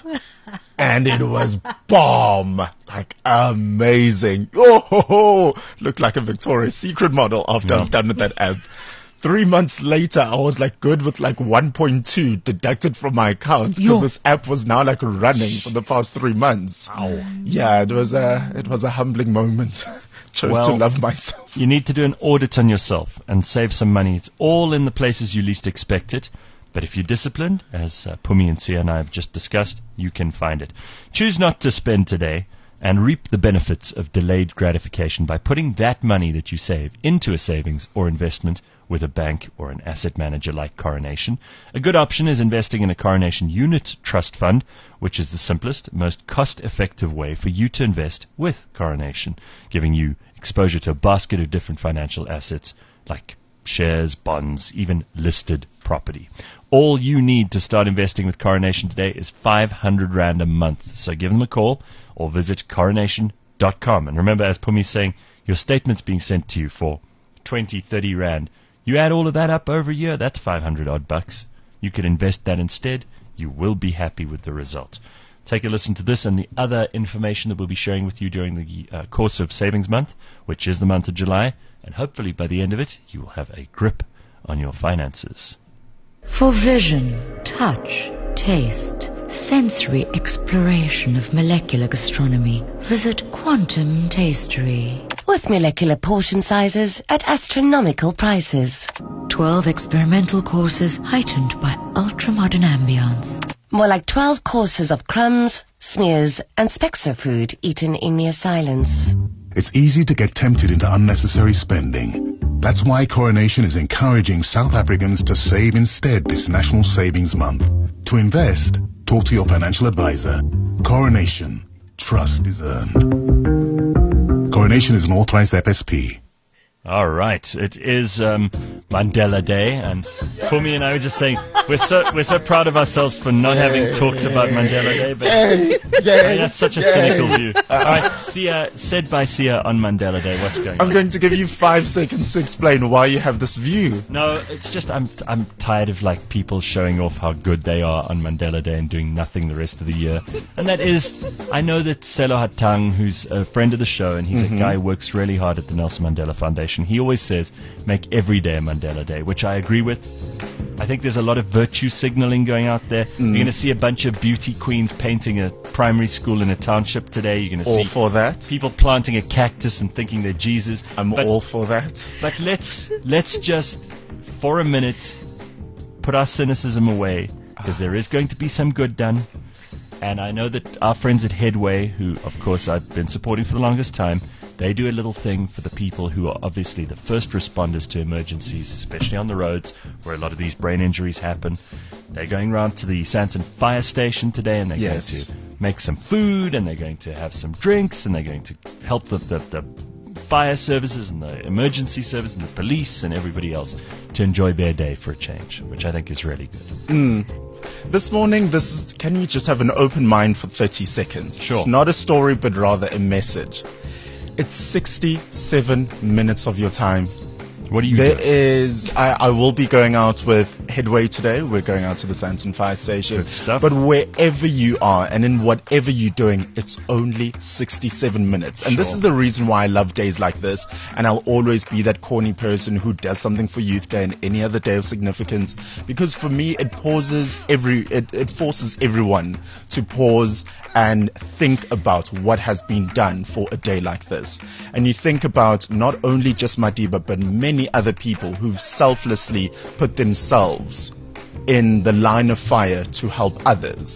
[SPEAKER 5] and it was bomb, like amazing. Oh, ho, ho. Looked like a Victoria's Secret model after I was done with that app. Three months later, I was like good with like one point two deducted from my account
[SPEAKER 3] Yo.
[SPEAKER 5] because this app was now like running for the past three months. Yeah, it was a it was a humbling moment. Chose
[SPEAKER 2] Well,
[SPEAKER 5] to love myself.
[SPEAKER 2] You need to do an audit on yourself and save some money. It's all in the places you least expect it. But if you're disciplined, as uh, Pumi and Sia and I have just discussed, you can find it. Choose not to spend today and reap the benefits of delayed gratification by putting that money that you save into a savings or investment with a bank or an asset manager like Coronation. A good option is investing in a Coronation Unit Trust Fund, which is the simplest, most cost-effective way for you to invest with Coronation, giving you exposure to a basket of different financial assets like shares, bonds, even listed property. All you need to start investing with Coronation today is five hundred rand a month. So give them a call or visit coronation dot com. And remember, as Pumi's saying, your statement's being sent to you for twenty, thirty rand. You add all of that up over a year, that's five hundred odd bucks. You could invest that instead. You will be happy with the result. Take a listen to this and the other information that we'll be sharing with you during the uh, course of Savings Month, which is the month of July. And hopefully by the end of it, you will have a grip on your finances.
[SPEAKER 6] For vision, touch, taste, sensory exploration of molecular gastronomy, visit Quantum Tastery.
[SPEAKER 7] With molecular portion sizes at astronomical prices.
[SPEAKER 6] Twelve experimental courses heightened by ultra-modern ambience.
[SPEAKER 7] More like twelve courses of crumbs, smears, and specks of food eaten in near silence.
[SPEAKER 8] It's easy to get tempted into unnecessary spending. That's why Coronation is encouraging South Africans to save instead this National Savings Month. To invest, talk to your financial advisor. Coronation. Trust is earned. Coronation is an authorized F S P.
[SPEAKER 2] All right, it is um, Mandela Day, and Pumi and I were just saying we're so we're so proud of ourselves for not having talked about Mandela Day, but I mean, that's such a cynical view. All right, Sia, said by Sia on Mandela Day, what's going on?
[SPEAKER 5] I'm going to give you five seconds to explain why you have this view.
[SPEAKER 2] No, it's just I'm I'm tired of like people showing off how good they are on Mandela Day and doing nothing the rest of the year. And that is, I know that Selo Hatang, who's a friend of the show, and he's
[SPEAKER 5] Mm-hmm.
[SPEAKER 2] a guy who works really hard at the Nelson Mandela Foundation. He always says, make every day a Mandela Day, which I agree with. I think there's a lot of virtue signaling going out there.
[SPEAKER 5] Mm.
[SPEAKER 2] You're going to see a bunch of beauty queens painting a primary school in a township today. You're going to
[SPEAKER 5] All
[SPEAKER 2] see
[SPEAKER 5] for that.
[SPEAKER 2] people planting a cactus and thinking they're Jesus.
[SPEAKER 5] I'm
[SPEAKER 2] But-
[SPEAKER 5] all for that.
[SPEAKER 2] But let's let's just, for a minute, put our cynicism away, because there is going to be some good done. And I know that our friends at Headway, who, of course, I've been supporting for the longest time, they do a little thing for the people who are obviously the first responders to emergencies, especially on the roads where a lot of these brain injuries happen. They're going round to the Sandton Fire Station today, and they're
[SPEAKER 5] Yes.
[SPEAKER 2] going to make some food, and they're going to have some drinks, and they're going to help the, the, the fire services and the emergency service and the police and everybody else to enjoy their day for a change, which I think is really good.
[SPEAKER 5] Mm. This morning, this can we just have an open mind for thirty seconds?
[SPEAKER 2] Sure.
[SPEAKER 5] It's not a story, but rather a message. It's sixty-seven minutes of your time.
[SPEAKER 2] What do you
[SPEAKER 5] There
[SPEAKER 2] do?
[SPEAKER 5] is, I, I will be going out with Headway today. We're going out to the Sandton Fire Station.
[SPEAKER 2] Good stuff.
[SPEAKER 5] But wherever you are and in whatever you're doing, it's only sixty-seven minutes. And this
[SPEAKER 2] Sure.
[SPEAKER 5] is the reason why I love days like this. And I'll always be that corny person who does something for Youth Day and any other day of significance. Because for me, it pauses every, it, it forces everyone to pause and think about what has been done for a day like this. And you think about not only just Madiba, but many other people who've selflessly put themselves in the line of fire to help others.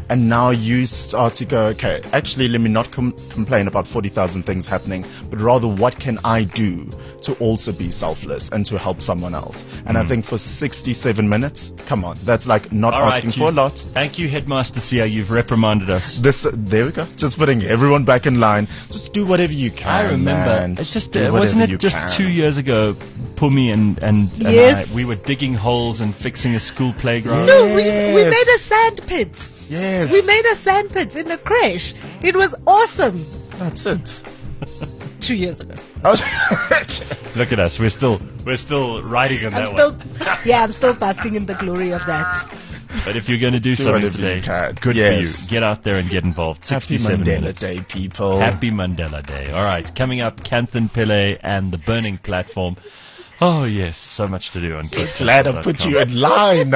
[SPEAKER 5] and now you start to go, okay, actually let me not com- complain about forty thousand things happening, but rather what can I do to also be selfless and to help someone else. And mm. I think for sixty-seven minutes, come on, that's like not
[SPEAKER 2] All
[SPEAKER 5] asking
[SPEAKER 2] right,
[SPEAKER 5] for a lot.
[SPEAKER 2] Thank you, Headmaster Sia, you've reprimanded us.
[SPEAKER 5] This, uh, there we go, just putting everyone back in line. Just do whatever you can.
[SPEAKER 2] I remember,
[SPEAKER 5] man.
[SPEAKER 2] it's just,
[SPEAKER 5] do
[SPEAKER 2] uh, wasn't it
[SPEAKER 5] you
[SPEAKER 2] just
[SPEAKER 5] can.
[SPEAKER 2] two years ago, Pumi and, and, and
[SPEAKER 3] Yes.
[SPEAKER 2] I, we were digging holes and fixing a school playground.
[SPEAKER 3] No, we, we made a sand pit.
[SPEAKER 5] Yes.
[SPEAKER 3] We made a sand pit in a crash. It was awesome.
[SPEAKER 5] That's it.
[SPEAKER 3] Two years ago.
[SPEAKER 2] Look at us, we're still, we're still riding on
[SPEAKER 3] I'm
[SPEAKER 2] that
[SPEAKER 3] still,
[SPEAKER 2] one.
[SPEAKER 3] yeah, I'm still basking in the glory of that.
[SPEAKER 2] But if you're going to do,
[SPEAKER 5] Do
[SPEAKER 2] something
[SPEAKER 5] whatever you
[SPEAKER 2] today,
[SPEAKER 5] can.
[SPEAKER 2] good
[SPEAKER 5] Yes.
[SPEAKER 2] for you. Get out there and get involved.
[SPEAKER 5] Happy
[SPEAKER 2] sixty-seven
[SPEAKER 5] Mandela
[SPEAKER 2] minutes.
[SPEAKER 5] Day, people.
[SPEAKER 2] Happy Mandela Day. All right, coming up, Kanthan Pillay and the Burning Platform. Oh, yes, so much to do on
[SPEAKER 5] Glad I put you in line.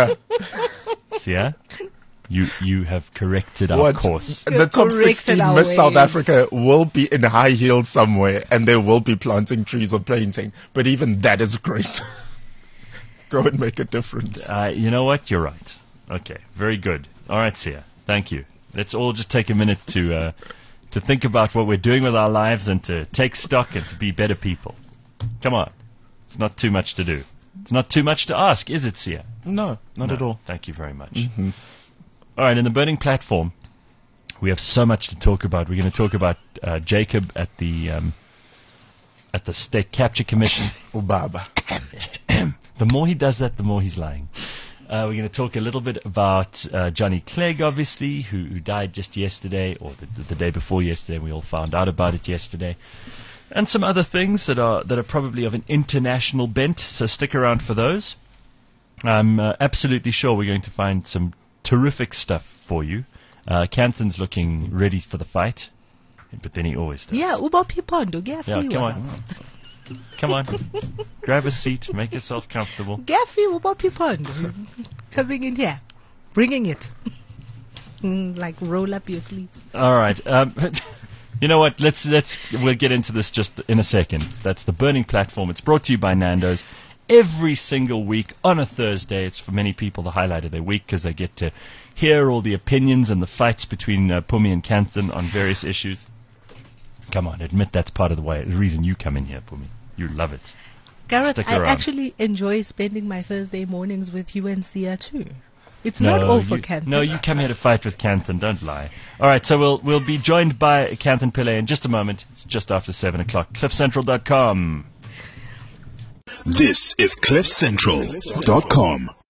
[SPEAKER 2] Yeah? You you have corrected our
[SPEAKER 5] What?
[SPEAKER 2] course.
[SPEAKER 5] The top
[SPEAKER 3] corrected
[SPEAKER 5] sixteen
[SPEAKER 3] our
[SPEAKER 5] Miss South
[SPEAKER 3] ways.
[SPEAKER 5] Africa will be in high heels somewhere, and they will be planting trees or painting. But even that is great. Go and make a difference.
[SPEAKER 2] Uh, you know what? You're right. Okay, very good. All right, Sia. Thank you. Let's all just take a minute to uh, to think about what we're doing with our lives and to take stock and to be better people. Come on. It's not too much to do. It's not too much to ask, is it, Sia?
[SPEAKER 5] No, not
[SPEAKER 2] No,
[SPEAKER 5] at all.
[SPEAKER 2] Thank you very much.
[SPEAKER 5] Mm-hmm.
[SPEAKER 2] All right, in the Burning Platform, we have so much to talk about. We're going to talk about uh, Jacob at the um, at the State Capture Commission.
[SPEAKER 5] Ubaba.
[SPEAKER 2] The more he does that, the more he's lying. Uh, we're going to talk a little bit about uh, Johnny Clegg, obviously, who, who died just yesterday, or the, the day before yesterday. We all found out about it yesterday. And some other things that are that are probably of an international bent, so stick around for those. I'm uh, absolutely sure we're going to find some terrific stuff for you. Uh, Kanthan's looking ready for the fight, but then he always does.
[SPEAKER 3] Yeah, ubo pipondo,
[SPEAKER 2] Yeah,
[SPEAKER 3] Gaffy.
[SPEAKER 2] come on. Come on. Grab a seat, make yourself comfortable.
[SPEAKER 3] Gaffy, ubo pipondo. Coming in here, bringing it. Mm, like roll up your sleeves.
[SPEAKER 2] All right. Um, you know what? Let's let's we'll get into this just in a second. That's the Burning Platform. It's brought to you by Nando's. Every single week on a Thursday, it's for many people the highlight of their week because they get to hear all the opinions and the fights between uh, Pumi and Kanthan on various issues. Come on, admit that's part of the way. The reason you come in here, Pumi. You love it.
[SPEAKER 3] Gareth,
[SPEAKER 2] Stick
[SPEAKER 3] I
[SPEAKER 2] around.
[SPEAKER 3] actually enjoy spending my Thursday mornings with you and Sia too. It's
[SPEAKER 2] No,
[SPEAKER 3] not all for
[SPEAKER 2] you,
[SPEAKER 3] Kanthan.
[SPEAKER 2] no, you come here to fight with Kanthan. Don't lie. All right, so we'll we'll be joined by Kanthan Pillay in just a moment. It's just after seven o'clock. cliff central dot com.
[SPEAKER 1] This is cliff central dot com.